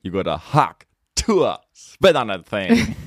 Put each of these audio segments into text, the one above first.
You gotta hug, tour, spit on that thing.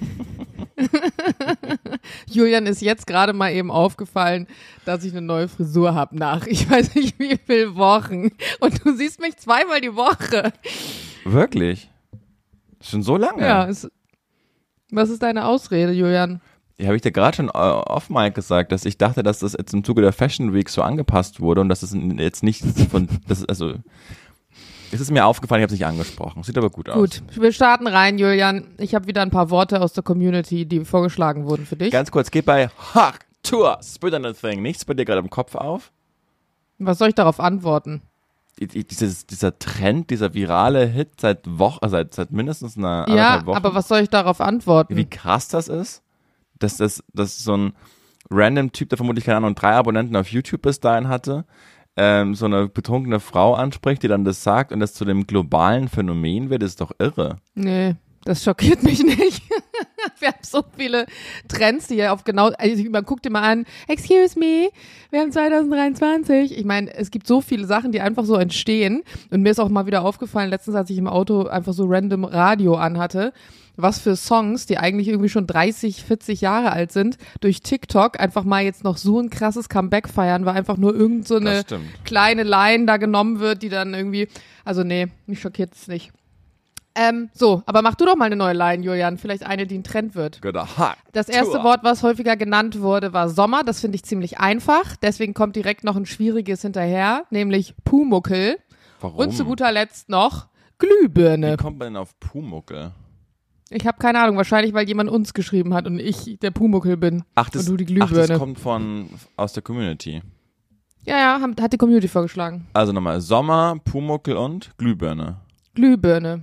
Julian ist jetzt gerade mal eben aufgefallen, dass ich eine neue Frisur habe nach ich weiß nicht wie viel Wochen. Und du siehst mich zweimal die Woche. Wirklich? Schon so lange? Ja. Was ist deine Ausrede, Julian? Ja, habe ich dir gerade schon off-mic gesagt, dass ich dachte, dass das jetzt im Zuge der Fashion Week so angepasst wurde und dass es jetzt nicht von, das ist also, es ist mir aufgefallen, ich habe es nicht angesprochen. Sieht aber gut aus. Gut, wir starten rein, Julian. Ich habe wieder ein paar Worte aus der Community, die vorgeschlagen wurden für dich. Ganz kurz, geht bei Hug, Tour, Spit on the Thing nichts bei dir gerade im Kopf auf? Was soll ich darauf antworten? Dieser Trend, dieser virale Hit seit mindestens einer Ja, anderthalb Wochen. aber was soll ich darauf antworten? Wie krass das ist, dass so ein random Typ, der vermutlich, keine Ahnung, 3 Abonnenten auf YouTube bis dahin hatte, so eine betrunkene Frau anspricht, die dann das sagt und das zu dem globalen Phänomen wird, ist doch irre. Nee, das schockiert mich nicht. Wir haben so viele Trends, die ja auf genau, also man guckt dir mal an, excuse me, wir haben 2023. Ich meine, es gibt so viele Sachen, die einfach so entstehen. Und mir ist auch mal wieder aufgefallen, letztens, als ich im Auto einfach so random Radio anhatte, was für Songs, die eigentlich irgendwie schon 30, 40 Jahre alt sind, durch TikTok einfach mal jetzt noch so ein krasses Comeback feiern, weil einfach nur irgend so eine kleine Line da genommen wird, die dann irgendwie, also nee, mich schockiert es nicht. So, aber mach du doch mal eine neue Line, Julian. Vielleicht eine, die ein Trend wird. Das erste Wort, was häufiger genannt wurde, war Sommer. Das finde ich ziemlich einfach. Deswegen kommt direkt noch ein schwieriges hinterher, nämlich Pumuckel. Warum? Und zu guter Letzt noch Glühbirne. Wie kommt man denn auf Pumuckel? Ich habe keine Ahnung. Wahrscheinlich, weil jemand uns geschrieben hat und ich der Pumuckel bin. Und du die Glühbirne. Das kommt aus der Community. Ja, hat die Community vorgeschlagen. Also nochmal Sommer, Pumuckel und Glühbirne. Glühbirne.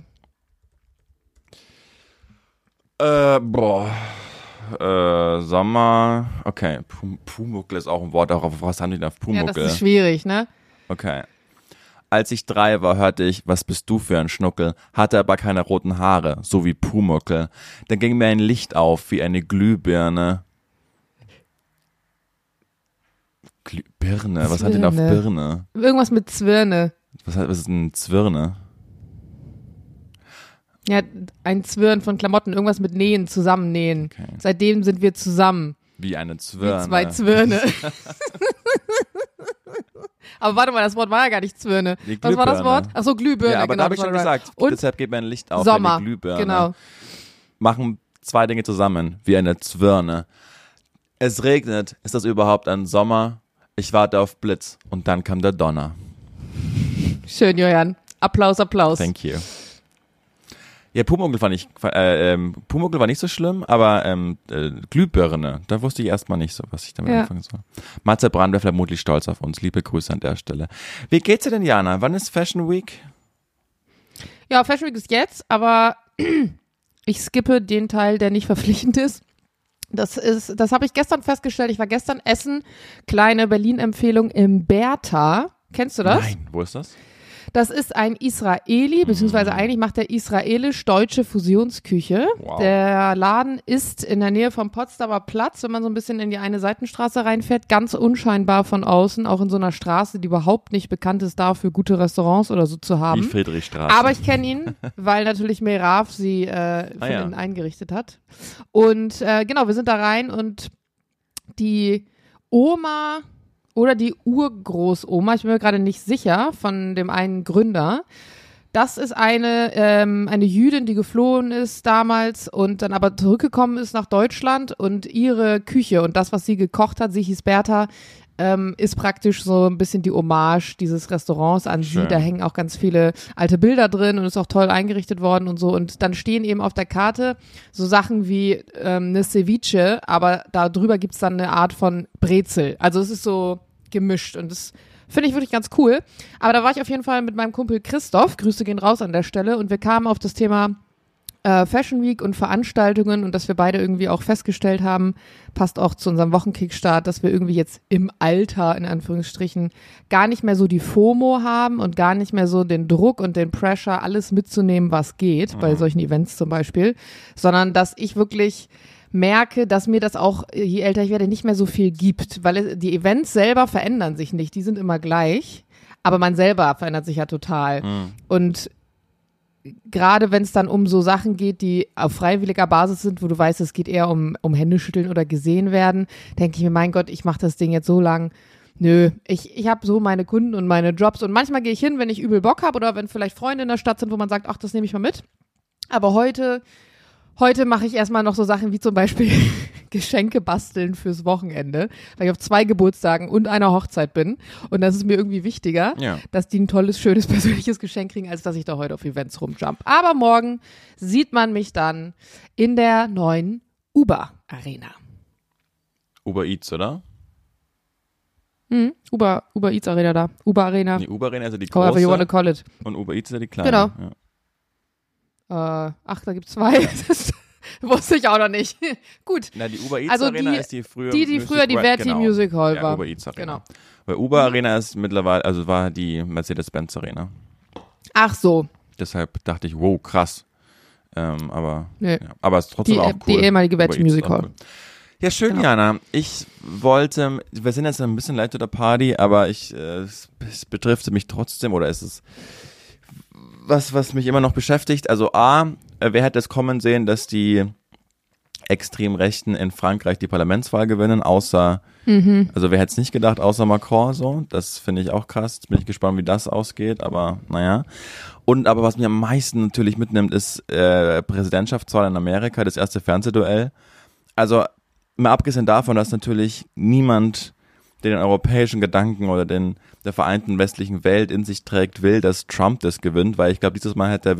Sommer, okay, Pumuckel ist auch ein Wort, auch auf was haben die denn auf Pumuckel? Ja, das ist schwierig, ne? Okay. Als ich 3 war, hörte ich, was bist du für ein Schnuckel, hatte aber keine roten Haare, so wie Pumuckel. Dann ging mir ein Licht auf, wie eine Glühbirne. Birne, was hat denn auf Birne? Irgendwas mit Zwirne. Was ist denn Zwirne? Ja, ein Zwirn von Klamotten, irgendwas mit Nähen, zusammennähen. Okay. Seitdem sind wir zusammen. Wie eine Zwirne. Wie 2 Zwirne. Aber warte mal, das Wort war ja gar nicht Zwirne. Was war das Wort? Achso, Glühbirne. Ja, aber genau, da habe ich schon gesagt. Und deshalb geht mir ein Licht auf, Sommer, eine Glühbirne. Genau. Machen 2 Dinge zusammen, wie eine Zwirne. Es regnet. Ist das überhaupt ein Sommer? Ich warte auf Blitz. Und dann kam der Donner. Schön, Julian. Applaus, Applaus. Thank you. Ja, Pumuckel war nicht so schlimm, aber Glühbirne, da wusste ich erstmal nicht so, was ich damit anfangen soll. Matze Brand wäre vermutlich stolz auf uns. Liebe Grüße an der Stelle. Wie geht's dir denn, Jana? Wann ist Fashion Week? Ja, Fashion Week ist jetzt, aber ich skippe den Teil, der nicht verpflichtend ist. Das habe ich gestern festgestellt. Ich war gestern essen, kleine Berlin-Empfehlung im Bertha. Kennst du das? Nein, wo ist das? Das ist ein Israeli, beziehungsweise eigentlich macht er israelisch-deutsche Fusionsküche. Wow. Der Laden ist in der Nähe vom Potsdamer Platz, wenn man so ein bisschen in die eine Seitenstraße reinfährt, ganz unscheinbar von außen, auch in so einer Straße, die überhaupt nicht bekannt ist dafür, gute Restaurants oder so zu haben. Die Friedrichstraße. Aber ich kenne ihn, weil natürlich Merav sie von innen eingerichtet hat. Und genau, wir sind da rein und die Oma oder die Urgroßoma, ich bin mir gerade nicht sicher, von dem einen Gründer. Das ist eine Jüdin, die geflohen ist damals und dann aber zurückgekommen ist nach Deutschland und ihre Küche und das, was sie gekocht hat, sie hieß Bertha, ist praktisch so ein bisschen die Hommage dieses Restaurants an sie. Da hängen auch ganz viele alte Bilder drin und ist auch toll eingerichtet worden und so. Und dann stehen eben auf der Karte so Sachen wie eine Ceviche, aber da drüber gibt's dann eine Art von Brezel. Also es ist so gemischt und das finde ich wirklich ganz cool. Aber da war ich auf jeden Fall mit meinem Kumpel Christoph, Grüße gehen raus an der Stelle, und wir kamen auf das Thema Fashion Week und Veranstaltungen und dass wir beide irgendwie auch festgestellt haben, passt auch zu unserem Wochenkickstart, dass wir irgendwie jetzt im Alter, in Anführungsstrichen, gar nicht mehr so die FOMO haben und gar nicht mehr so den Druck und den Pressure, alles mitzunehmen, was geht, bei solchen Events zum Beispiel, sondern dass ich wirklich merke, dass mir das auch, je älter ich werde, nicht mehr so viel gibt, weil die Events selber verändern sich nicht, die sind immer gleich, aber man selber verändert sich ja total. Und gerade wenn es dann um so Sachen geht, die auf freiwilliger Basis sind, wo du weißt, es geht eher um Händeschütteln oder gesehen werden, denke ich mir, mein Gott, ich mache das Ding jetzt so lang. Nö, ich habe so meine Kunden und meine Jobs und manchmal gehe ich hin, wenn ich übel Bock habe oder wenn vielleicht Freunde in der Stadt sind, wo man sagt, ach, das nehme ich mal mit. Aber heute mache ich erstmal noch so Sachen wie zum Beispiel Geschenke basteln fürs Wochenende, weil ich auf 2 Geburtstagen und einer Hochzeit bin. Und das ist mir irgendwie wichtiger, dass die ein tolles, schönes, persönliches Geschenk kriegen, als dass ich da heute auf Events rumjump. Aber morgen sieht man mich dann in der neuen Uber Arena. Uber Eats, oder? Uber Eats Arena da. Uber Arena. Die Uber Arena ist ja die große. However you want to call it. Und Uber Eats ist ja die kleine. Genau. Ja. Da gibt's 2. Das wusste ich auch noch nicht. Gut. Na, die Uber Eats also Arena ist die früher die früher die Verti Music Hall war. Ja, Uber Eats Arena. Genau. Weil Uber Arena ist mittlerweile, also war die Mercedes-Benz Arena. Ach so. Deshalb dachte ich, wow, krass. Aber nee. Aber es ist trotzdem auch cool. Die ehemalige Verti Music Hall. Cool. Ja, schön, genau. Jana. Ich wollte, wir sind jetzt ein bisschen late to the party, aber es betrifft mich trotzdem, oder ist es was mich immer noch beschäftigt? Also wer hätte es kommen sehen, dass die Extremrechten in Frankreich die Parlamentswahl gewinnen, außer, also wer hätte es nicht gedacht, außer Macron, so. Das finde ich auch krass. Jetzt bin ich gespannt, wie das ausgeht, aber naja. Aber was mich am meisten natürlich mitnimmt, ist Präsidentschaftswahl in Amerika, das erste Fernsehduell. Also, mal abgesehen davon, dass natürlich niemand, der den europäischen Gedanken oder der vereinten westlichen Welt in sich trägt, will, dass Trump das gewinnt, weil ich glaube, dieses Mal hat er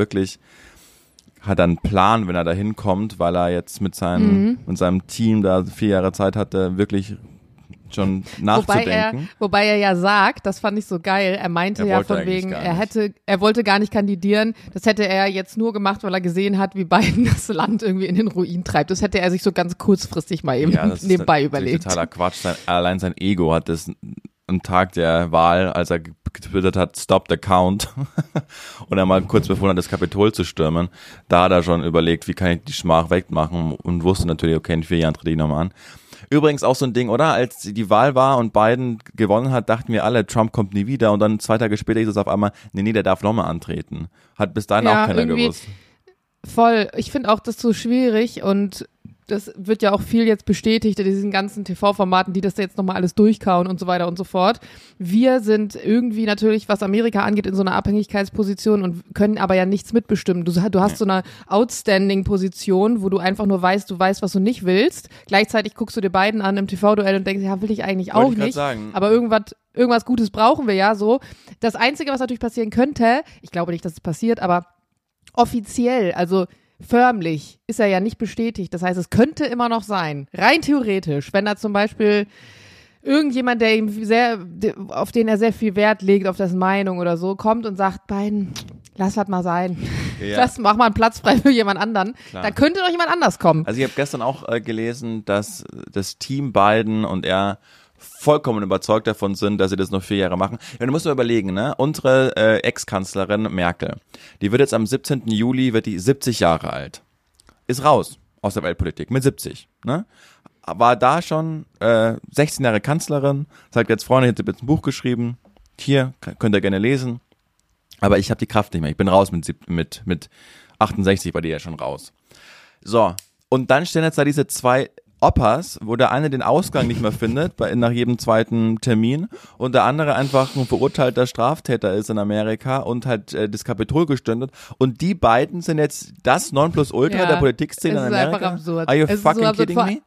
einen Plan, wenn er da hinkommt, weil er jetzt mit seinem Team da 4 Jahre Zeit hatte, wirklich schon nachzudenken. Wobei er ja sagt, das fand ich so geil, er meinte ja von wegen, er wollte gar nicht kandidieren, das hätte er jetzt nur gemacht, weil er gesehen hat, wie Biden das Land irgendwie in den Ruin treibt. Das hätte er sich so ganz kurzfristig mal eben nebenbei überlegt. Das ist totaler Quatsch. Allein sein Ego hat das am Tag der Wahl, als er getwittert hat, stop the count, und er mal kurz bevor er das Kapitol zu stürmen, da hat er schon überlegt, wie kann ich die Schmach wegmachen, und wusste natürlich, okay, in 4 Jahren trete ich nochmal an. Übrigens auch so ein Ding, oder? Als die Wahl war und Biden gewonnen hat, dachten wir alle, Trump kommt nie wieder, und dann 2 Tage später ist es auf einmal, nee, der darf nochmal antreten. Hat bis dahin auch keiner gewusst. Voll. Ich finde auch das so schwierig, und das wird ja auch viel jetzt bestätigt in diesen ganzen TV-Formaten, die das da jetzt nochmal alles durchkauen und so weiter und so fort. Wir sind irgendwie natürlich, was Amerika angeht, in so einer Abhängigkeitsposition und können aber ja nichts mitbestimmen. Du hast so eine Outstanding-Position, wo du einfach nur weißt, was du nicht willst. Gleichzeitig guckst du dir beiden an im TV-Duell und denkst, ja, will ich eigentlich auch nicht. Aber irgendwas Gutes brauchen wir ja so. Das Einzige, was natürlich passieren könnte, ich glaube nicht, dass es passiert, aber offiziell, also förmlich ist er ja nicht bestätigt. Das heißt, es könnte immer noch sein, rein theoretisch, wenn da zum Beispiel irgendjemand, auf den er sehr viel Wert legt, auf dessen Meinung oder so, kommt und sagt, Biden, lass das mal sein. Ja. Mach mal einen Platz frei für jemand anderen. Klar. Da könnte doch jemand anders kommen. Also ich habe gestern auch gelesen, dass das Team Biden und er vollkommen überzeugt davon sind, dass sie das noch 4 Jahre machen. Ja, du musst mal überlegen, ne? Unsere Ex-Kanzlerin Merkel, die wird jetzt am 17. Juli, wird die 70 Jahre alt. Ist raus aus der Weltpolitik mit 70, ne? War da schon 16 Jahre Kanzlerin, sagt jetzt, Freunde, ich habe jetzt ein Buch geschrieben, hier, könnt ihr gerne lesen, aber ich habe die Kraft nicht mehr, ich bin raus mit 68, war die ja schon raus. So, und dann stehen jetzt da diese 2 Opas, wo der eine den Ausgang nicht mehr findet, nach jedem zweiten Termin, und der andere einfach ein verurteilter Straftäter ist in Amerika und halt das Kapitol gestürmt hat. Und die beiden sind jetzt das Nonplusultra der Politikszene in Amerika. Es ist einfach absurd. Are you fucking kidding me?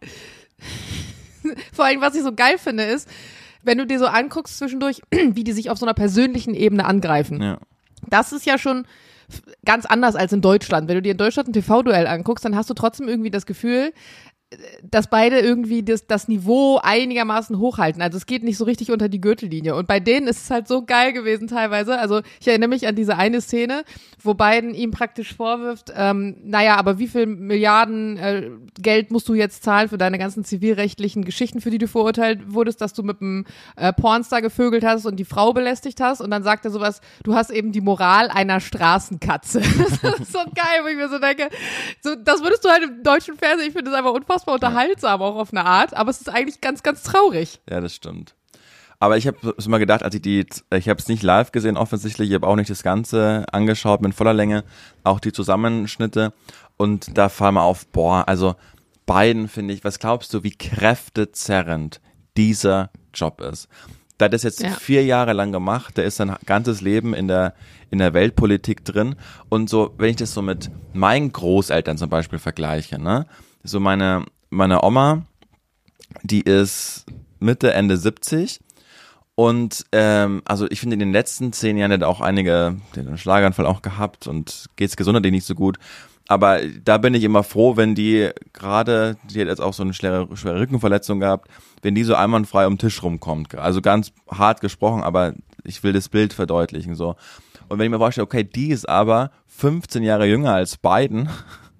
Vor allem, was ich so geil finde, ist, wenn du dir so anguckst zwischendurch, wie die sich auf so einer persönlichen Ebene angreifen. Ja. Das ist ja schon ganz anders als in Deutschland. Wenn du dir in Deutschland ein TV-Duell anguckst, dann hast du trotzdem irgendwie das Gefühl, dass beide irgendwie das Niveau einigermaßen hochhalten. Also es geht nicht so richtig unter die Gürtellinie. Und bei denen ist es halt so geil gewesen teilweise. Also ich erinnere mich an diese eine Szene, wo Biden ihm praktisch vorwirft, aber wie viel Milliarden Geld musst du jetzt zahlen für deine ganzen zivilrechtlichen Geschichten, für die du verurteilt wurdest, dass du mit einem Pornstar gevögelt hast und die Frau belästigt hast. Und dann sagt er sowas, du hast eben die Moral einer Straßenkatze. Das ist so geil, wo ich mir so denke, so, das würdest du halt im deutschen Fernsehen, ich finde das einfach unfassbar unterhaltsam auch auf eine Art, aber es ist eigentlich ganz, ganz traurig. Ja, das stimmt. Aber ich habe so mal gedacht, ich habe es nicht live gesehen offensichtlich, ich habe auch nicht das Ganze angeschaut mit voller Länge, auch die Zusammenschnitte und da fall mal auf, also Biden finde ich, was glaubst du, wie kräftezerrend dieser Job ist? Der hat das jetzt 4 Jahre lang gemacht, der ist sein ganzes Leben in der Weltpolitik drin und so, wenn ich das so mit meinen Großeltern zum Beispiel vergleiche, ne, so meine Oma, die ist Mitte, Ende 70 und also ich finde in den letzten 10 Jahren hat auch einige den Schlaganfall auch gehabt und geht's gesundheitlich nicht so gut. Aber da bin ich immer froh, wenn die gerade, die hat jetzt auch so eine schwere Rückenverletzung gehabt, wenn die so einwandfrei um den Tisch rumkommt. Also ganz hart gesprochen, aber ich will das Bild verdeutlichen so. Und wenn ich mir vorstelle, okay, die ist aber 15 Jahre jünger als Biden,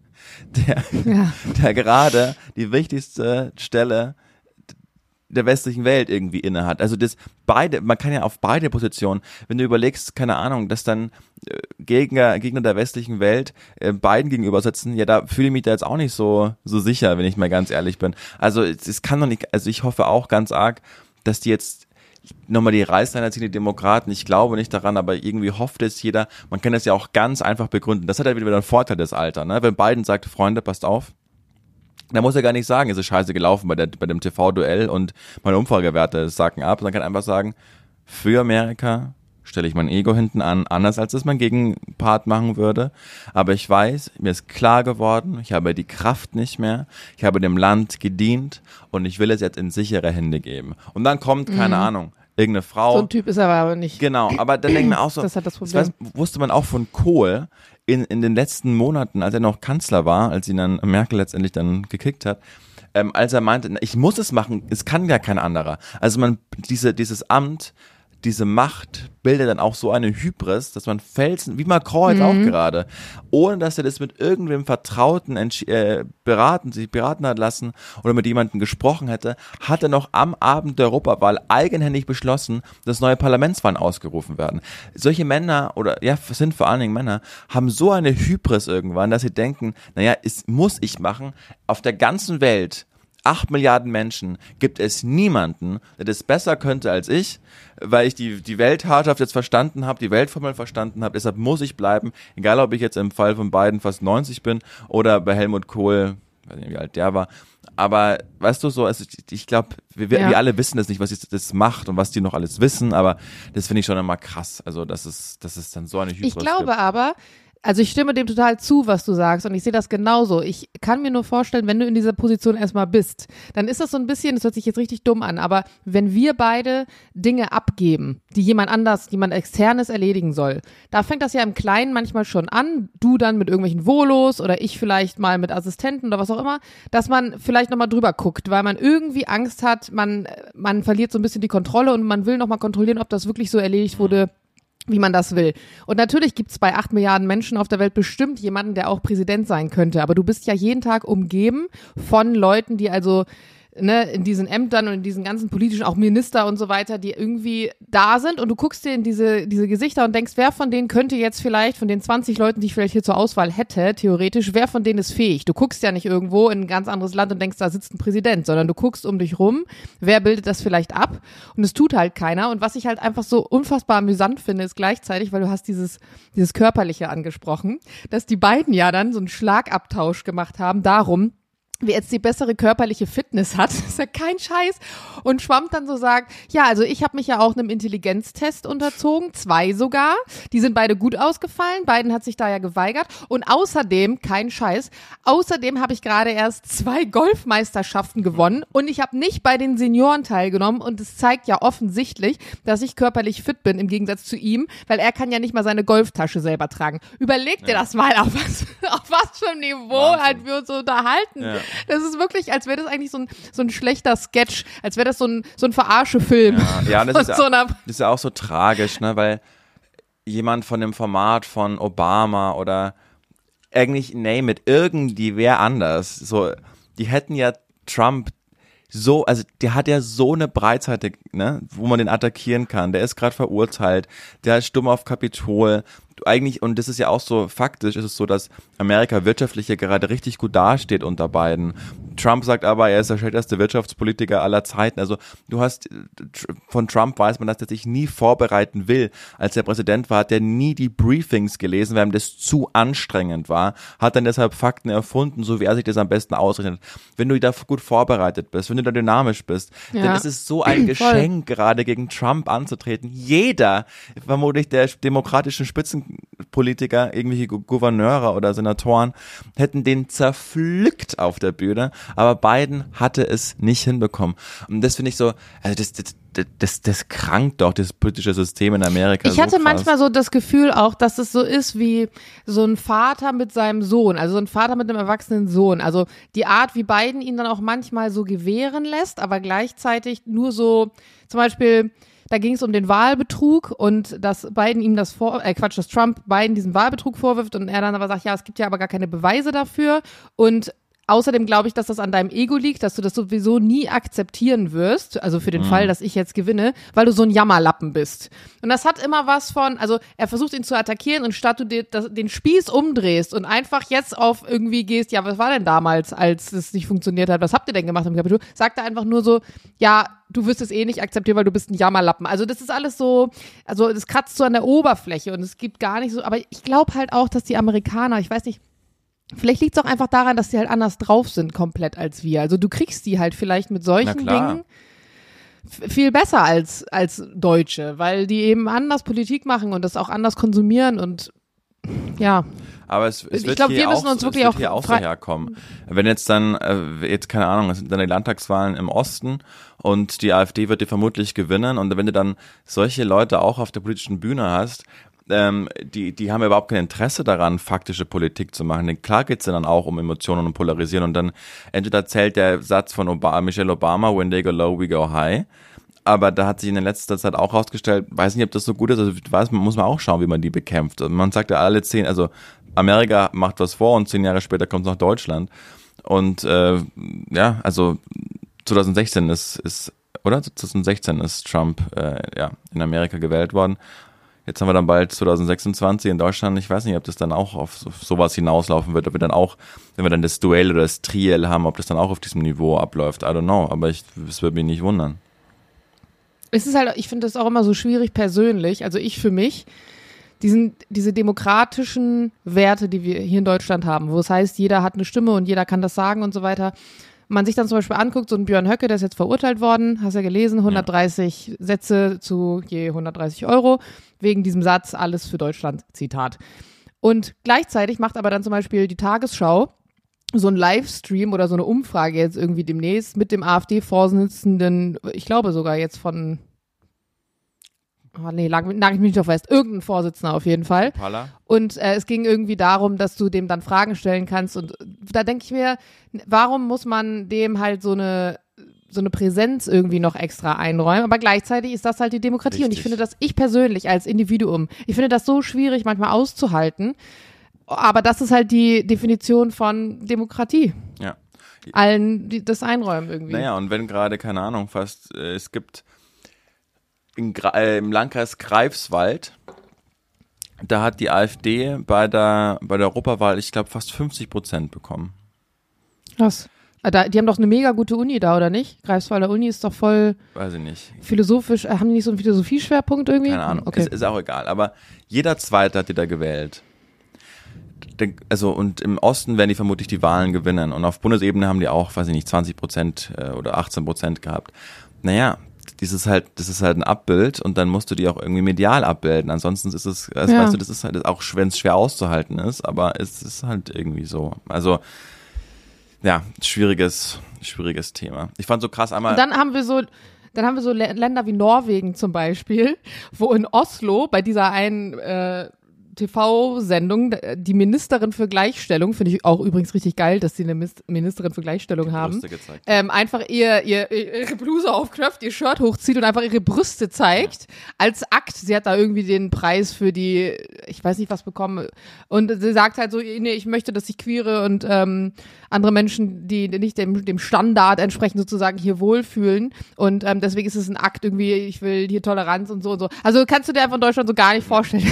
der gerade die wichtigste Stelle der westlichen Welt irgendwie innehat. Also man kann ja auf beide Positionen, wenn du überlegst, keine Ahnung, dass dann Gegner der westlichen Welt Biden gegenüber sitzen, ja, da fühle ich mich da jetzt auch nicht so sicher, wenn ich mal ganz ehrlich bin. Also es kann doch nicht, also ich hoffe auch ganz arg, dass die jetzt nochmal die Reißleine ziehen, die Demokraten, ich glaube nicht daran, aber irgendwie hofft es jeder, man kann das ja auch ganz einfach begründen. Das hat ja wieder einen Vorteil des Alter, ne? Wenn Biden sagt, Freunde, passt auf, da muss er gar nicht sagen, es ist scheiße gelaufen bei dem TV-Duell und meine Umfragewerte sacken ab, sondern kann einfach sagen, für Amerika stelle ich mein Ego hinten an, anders als es mein Gegenpart machen würde. Aber ich weiß, mir ist klar geworden, ich habe die Kraft nicht mehr, ich habe dem Land gedient und ich will es jetzt in sichere Hände geben. Und dann kommt, keine Ahnung, irgendeine Frau. So ein Typ ist er aber nicht. Genau, aber dann denken wir auch so, das hat das Problem. Wusste man auch von Kohl in den letzten Monaten, als er noch Kanzler war, als ihn dann Merkel letztendlich dann gekickt hat, als er meinte, ich muss es machen, es kann ja kein anderer. Also dieses Amt, diese Macht bildet dann auch so eine Hybris, dass man Felsen, wie Macron jetzt auch gerade, ohne dass er das mit irgendwem Vertrauten beraten hat lassen oder mit jemandem gesprochen hätte, hat er noch am Abend der Europawahl eigenhändig beschlossen, dass neue Parlamentswahlen ausgerufen werden. Solche Männer, sind vor allen Dingen Männer, haben so eine Hybris irgendwann, dass sie denken, naja, es muss ich machen, auf der ganzen Welt 8 Milliarden Menschen gibt es niemanden, der das besser könnte als ich, weil ich die Weltherrschaft jetzt verstanden habe, die Weltformel verstanden habe, deshalb muss ich bleiben, egal ob ich jetzt im Fall von Biden fast 90 bin oder bei Helmut Kohl, ich weiß nicht, wie alt der war, aber weißt du so, ich glaube, wir alle wissen das nicht, was das macht und was die noch alles wissen, aber das finde ich schon immer krass, also dass es dann so eine Hybris Ich glaube aber, also ich stimme dem total zu, was du sagst und ich sehe das genauso. Ich kann mir nur vorstellen, wenn du in dieser Position erstmal bist, dann ist das so ein bisschen, das hört sich jetzt richtig dumm an, aber wenn wir beide Dinge abgeben, die jemand Externes erledigen soll, da fängt das ja im Kleinen manchmal schon an, du dann mit irgendwelchen Volos oder ich vielleicht mal mit Assistenten oder was auch immer, dass man vielleicht nochmal drüber guckt, weil man irgendwie Angst hat, man verliert so ein bisschen die Kontrolle und man will nochmal kontrollieren, ob das wirklich so erledigt wurde, wie man das will. Und natürlich gibt es bei 8 Milliarden Menschen auf der Welt bestimmt jemanden, der auch Präsident sein könnte. Aber du bist ja jeden Tag umgeben von Leuten, die also in diesen Ämtern und in diesen ganzen politischen, auch Minister und so weiter, die irgendwie da sind und du guckst dir in diese Gesichter und denkst, wer von denen könnte jetzt vielleicht, von den 20 Leuten, die ich vielleicht hier zur Auswahl hätte, theoretisch, wer von denen ist fähig? Du guckst ja nicht irgendwo in ein ganz anderes Land und denkst, da sitzt ein Präsident, sondern du guckst um dich rum, wer bildet das vielleicht ab und es tut halt keiner und was ich halt einfach so unfassbar amüsant finde, ist gleichzeitig, weil du hast dieses Körperliche angesprochen, dass die beiden ja dann so einen Schlagabtausch gemacht haben darum, wer jetzt die bessere körperliche Fitness hat, ist ja kein Scheiß. Und Trump dann so sagt, ja, also ich habe mich ja auch einem Intelligenztest unterzogen, 2 sogar. Die sind beide gut ausgefallen. Biden hat sich da ja geweigert. Und außerdem, kein Scheiß, außerdem habe ich gerade erst 2 Golfmeisterschaften gewonnen und ich habe nicht bei den Senioren teilgenommen. Und es zeigt ja offensichtlich, dass ich körperlich fit bin, im Gegensatz zu ihm, weil er kann ja nicht mal seine Golftasche selber tragen. Überleg dir das mal, auf was für ein Niveau halt wir uns unterhalten. Ja. Das ist wirklich, als wäre das eigentlich so ein schlechter Sketch, als wäre das so ein Verarsche-Film. Ja, das ist ja auch so tragisch, ne, weil jemand von dem Format von Obama oder eigentlich, wer anders, so, die hätten ja Trump so, also der hat ja so eine Breitseite, ne, wo man den attackieren kann. Der ist gerade verurteilt, der ist stumm auf Kapitol. eigentlich, und das ist ja auch so, faktisch ist es so, dass Amerika wirtschaftlich ja gerade richtig gut dasteht unter Biden. Trump sagt aber, er ist der schlechteste Wirtschaftspolitiker aller Zeiten. Also von Trump weiß man, dass er sich nie vorbereiten will. Als er Präsident war, hat er nie die Briefings gelesen, weil ihm das zu anstrengend war, hat dann deshalb Fakten erfunden, so wie er sich das am besten ausrechnet. Wenn du da gut vorbereitet bist, wenn du da dynamisch bist, dann ist es so ein Geschenk, gerade gegen Trump anzutreten. Jeder, vermutlich der demokratischen Spitzenpolitiker, irgendwelche Gouverneure oder Senatoren, hätten den zerpflückt auf der Bühne, aber Biden hatte es nicht hinbekommen. Und das finde ich so, also das krankt doch, das politische System in Amerika. Ich hatte manchmal so das Gefühl auch, dass es so ist wie so ein Vater mit seinem Sohn, also so ein Vater mit einem erwachsenen Sohn. Also die Art, wie Biden ihn dann auch manchmal so gewähren lässt, aber gleichzeitig nur so, zum Beispiel, da ging es um den Wahlbetrug und dass Biden ihm dass Trump Biden diesen Wahlbetrug vorwirft und er dann aber sagt, ja, es gibt ja aber gar keine Beweise dafür und außerdem glaube ich, dass das an deinem Ego liegt, dass du das sowieso nie akzeptieren wirst, also für den Fall, dass ich jetzt gewinne, weil du so ein Jammerlappen bist. Und das hat immer was von, also er versucht ihn zu attackieren und statt du den Spieß umdrehst und einfach jetzt auf irgendwie gehst, ja, was war denn damals, als es nicht funktioniert hat, was habt ihr denn gemacht im Kapitol? Sagt er einfach nur so, ja, du wirst es eh nicht akzeptieren, weil du bist ein Jammerlappen. Also das ist alles so, also das kratzt so an der Oberfläche und es gibt gar nicht so, aber ich glaube halt auch, dass die Amerikaner, ich weiß nicht, vielleicht liegt es auch einfach daran, dass die halt anders drauf sind komplett als wir. Also du kriegst die halt vielleicht mit solchen Dingen viel besser als Deutsche, weil die eben anders Politik machen und das auch anders konsumieren und ja. Aber es wird hier auch so herkommen. Wenn jetzt dann, keine Ahnung, es sind dann die Landtagswahlen im Osten und die AfD wird dir vermutlich gewinnen und wenn du dann solche Leute auch auf der politischen Bühne hast, die haben überhaupt kein Interesse daran, faktische Politik zu machen. Denn klar geht's dann auch um Emotionen und Polarisieren und dann entweder zählt der Satz von Michelle Obama, when they go low, we go high. Aber da hat sich in der letzten Zeit auch rausgestellt, weiß nicht, ob das so gut ist, also muss man auch schauen, wie man die bekämpft. Man sagt ja alle 10, also Amerika macht was vor und 10 Jahre später kommt es nach Deutschland. Und also 2016 ist 2016 ist Trump in Amerika gewählt worden. Jetzt haben wir dann bald 2026 in Deutschland. Ich weiß nicht, ob das dann auch auf sowas hinauslaufen wird, ob wir dann auch, wenn wir dann das Duell oder das Triell haben, ob das dann auch auf diesem Niveau abläuft. I don't know, aber es würde mich nicht wundern. Es ist halt, ich finde das auch immer so schwierig persönlich, also ich für mich, diese demokratischen Werte, die wir hier in Deutschland haben, wo es heißt, jeder hat eine Stimme und jeder kann das sagen und so weiter. Man sich dann zum Beispiel anguckt, so ein Björn Höcke, der ist jetzt verurteilt worden, hast ja gelesen, 130 Sätze zu je 130 €, wegen diesem Satz, alles für Deutschland, Zitat. Und gleichzeitig macht aber dann zum Beispiel die Tagesschau so ein Livestream oder so eine Umfrage jetzt irgendwie demnächst mit dem AfD-Vorsitzenden, ich glaube sogar jetzt von, nagel mich nicht auf fest, irgendein Vorsitzender auf jeden Fall. Palla. Und es ging irgendwie darum, dass du dem dann Fragen stellen kannst und da denke ich mir, warum muss man dem halt so eine Präsenz irgendwie noch extra einräumen, aber gleichzeitig ist das halt die Demokratie. Richtig. Und ich finde das, ich persönlich als Individuum, ich finde das so schwierig manchmal auszuhalten, aber das ist halt die Definition von Demokratie. Ja. Allen das einräumen irgendwie. Naja, und wenn gerade, keine Ahnung, es gibt im Landkreis Greifswald, da hat die AfD bei der Europawahl, ich glaube, fast 50% bekommen. Krass. Die haben doch eine mega gute Uni da, oder nicht? Greifswalder Uni ist doch voll, weiß ich nicht, philosophisch, haben die nicht so einen Philosophieschwerpunkt irgendwie? Keine Ahnung, okay. Ist auch egal, aber jeder Zweite hat die da gewählt. Also und im Osten werden die vermutlich die Wahlen gewinnen und auf Bundesebene haben die auch, weiß ich nicht, 20% oder 18% gehabt. Naja, das ist halt ein Abbild und dann musst du die auch irgendwie medial abbilden. Ansonsten ist es, weißt du, das ist halt auch, wenn es schwer auszuhalten ist, aber es ist halt irgendwie so. Also ja, schwieriges Thema. Ich fand so krass einmal. Und dann haben wir so Länder wie Norwegen zum Beispiel, wo in Oslo bei dieser einen TV-Sendung die Ministerin für Gleichstellung, finde ich auch übrigens richtig geil, dass sie eine Ministerin für Gleichstellung haben, einfach ihre Bluse aufknöpft, ihr Shirt hochzieht und einfach ihre Brüste zeigt, als Akt. Sie hat da irgendwie den Preis für die, ich weiß nicht was bekommen, und sie sagt halt so, nee, ich möchte, dass sich Queere und andere Menschen, die nicht dem Standard entsprechen, sozusagen hier wohlfühlen und deswegen ist es ein Akt irgendwie, ich will hier Toleranz und so und so. Also kannst du dir einfach in Deutschland so gar nicht vorstellen.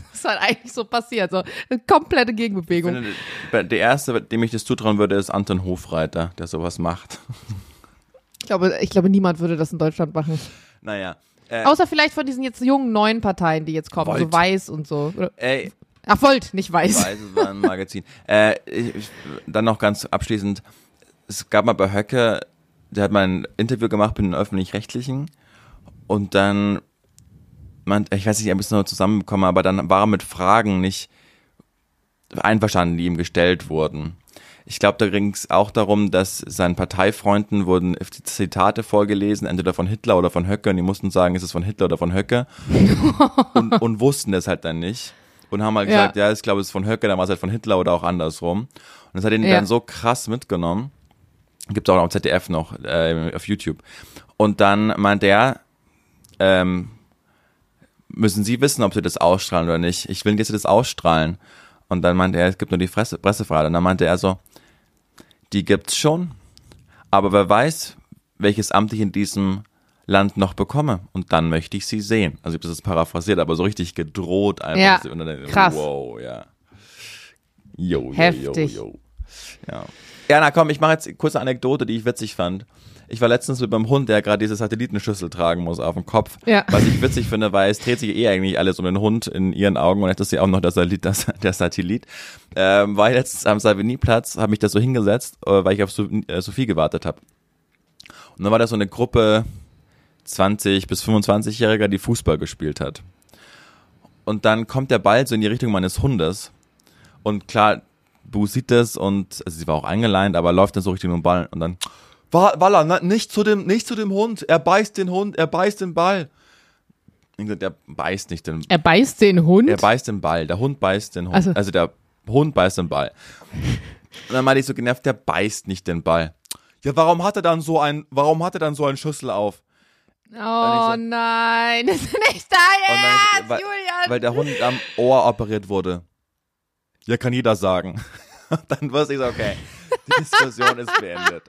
ist halt eigentlich so passiert, so eine komplette Gegenbewegung. Der erste, dem ich das zutrauen würde, ist Anton Hofreiter, der sowas macht. Ich glaube, niemand würde das in Deutschland machen. Naja. Außer vielleicht von diesen jetzt jungen neuen Parteien, die jetzt kommen, Volt. So Weiß und so. Ach, Volt, nicht Weiß. Weiß, es war ein Magazin. Dann noch ganz abschließend, es gab mal bei Höcke, der hat mal ein Interview gemacht mit den Öffentlich-Rechtlichen und dann, ich weiß nicht, ein bisschen noch zusammenbekommen, aber dann war er mit Fragen nicht einverstanden, die ihm gestellt wurden. Ich glaube, da ging es auch darum, dass seinen Parteifreunden wurden Zitate vorgelesen, entweder von Hitler oder von Höcke, und die mussten sagen, ist es von Hitler oder von Höcke und wussten das halt dann nicht und haben halt gesagt, ja, ich glaube, es ist von Höcke, dann war es halt von Hitler oder auch andersrum. Und das hat ihn dann so krass mitgenommen. Gibt es auch auf ZDF noch, auf YouTube. Und dann meinte er, müssen Sie wissen, ob Sie das ausstrahlen oder nicht. Ich will nicht, dass Sie das ausstrahlen. Und dann meinte er, es gibt nur die Pressefreiheit. Und dann meinte er so, die gibt's schon, aber wer weiß, welches Amt ich in diesem Land noch bekomme. Und dann möchte ich sie sehen. Also ich habe das jetzt paraphrasiert, aber so richtig gedroht einfach. Ja, und dann, krass. Wow, ja. Jo. Ja, na komm, ich mache jetzt eine kurze Anekdote, die ich witzig fand. Ich war letztens mit meinem Hund, der gerade diese Satellitenschüssel tragen muss auf dem Kopf. Ja. Was ich witzig finde, weil es dreht sich eigentlich alles um den Hund in ihren Augen und jetzt ist ja auch noch der Satellit. War ich letztens am Savigny-Platz, habe mich da so hingesetzt, weil ich auf Sophie gewartet habe. Und dann war da so eine Gruppe 20- bis 25-Jähriger, die Fußball gespielt hat. Und dann kommt der Ball so in die Richtung meines Hundes. Und klar, Bu sieht das und, also sie war auch eingeleint, aber läuft dann so Richtung den Ball und dann... Walla, nicht zu dem Hund. Er beißt den Hund, er beißt den Ball. Ich gesagt, er beißt nicht den. Er beißt den Hund? Er beißt den Ball. Der Hund beißt den Hund. Also der Hund beißt den Ball. Und dann meinte ich so genervt, der beißt nicht den Ball. Ja, warum hat er dann so ein Schüssel auf? Oh nein, das ist nicht dein Ernst, Julian. Weil der Hund am Ohr operiert wurde. Ja, kann jeder sagen. Und dann wusste ich so, okay. Die Diskussion ist beendet.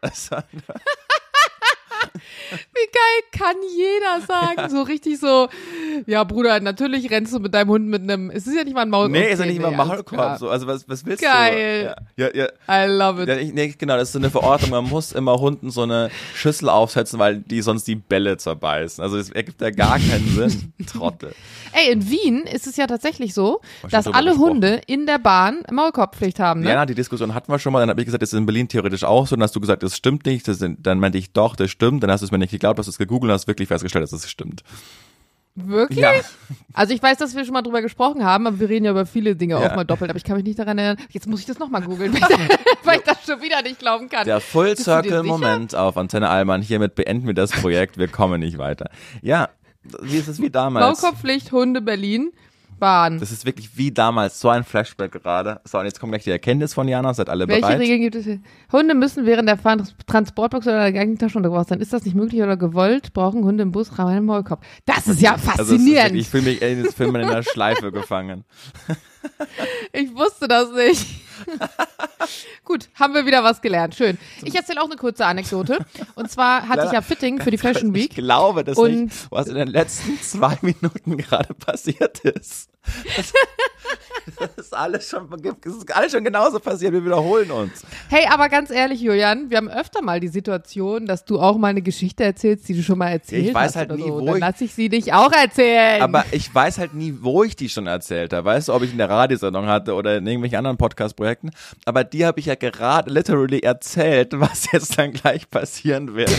Wie geil kann jeder sagen? So richtig so, ja Bruder, natürlich rennst du mit deinem Hund mit einem, es ist ja nicht mal ein Maulkorb. Nee, ist ja nicht mal ein Maulkorb. So. Also was willst geil. du? Ja. I love it. Ja, genau, das ist so eine Verordnung, man muss immer Hunden so eine Schüssel aufsetzen, weil die sonst die Bälle zerbeißen. Also es ergibt ja gar keinen Sinn. Trottel. Ey, in Wien ist es ja tatsächlich so, dass alle Hunde in der Bahn Maulkorbpflicht haben, ne? Ja, die Diskussion hatten wir schon mal, dann habe ich gesagt, das ist in Berlin theoretisch auch so, dann hast du gesagt, das stimmt nicht, dann meinte ich, doch, das stimmt, dann hast du es mir nicht geglaubt, hast du es gegoogelt und hast wirklich festgestellt, dass es stimmt. Wirklich? Ja. Also ich weiß, dass wir schon mal drüber gesprochen haben, aber wir reden ja über viele Dinge auch mal doppelt, aber ich kann mich nicht daran erinnern. Jetzt muss ich das nochmal googeln, weil ich das schon wieder nicht glauben kann. Der Full Circle Moment auf Antenne Allmann, hiermit beenden wir das Projekt, wir kommen nicht weiter. Ja, wie ist es wie damals? Maulkorbpflicht, Hunde, Berlin, Bahn. Das ist wirklich wie damals, so ein Flashback gerade. So, und jetzt kommt gleich die Erkenntnis von Jana, seid alle bereit? Welche Regeln gibt es hier? Hunde müssen während der Transportbox oder der Gangtasche untergebracht sein. Ist das nicht möglich oder gewollt? Brauchen Hunde im Bus einen Maulkorb? Das ist ja faszinierend. Ich fühle mich in einer Schleife gefangen. Ich wusste das nicht. Gut, haben wir wieder was gelernt. Schön. Ich erzähle auch eine kurze Anekdote. Und zwar hatte ich ja Fitting für die Fashion Week. Ich glaube das nicht, was in den letzten 2 Minuten gerade passiert ist. Das ist alles schon genauso passiert, wir wiederholen uns. Hey, aber ganz ehrlich, Julian, wir haben öfter mal die Situation, dass du auch mal eine Geschichte erzählst, die du schon mal erzählt hast. Ich weiß halt nie, so. Dann lass ich sie dich auch erzählen. Aber ich weiß halt nie, wo ich die schon erzählt habe. Weißt du, ob ich in der Radiosendung hatte oder in irgendwelchen anderen Podcast-Projekten. Aber die habe ich ja gerade literally erzählt, was jetzt dann gleich passieren wird.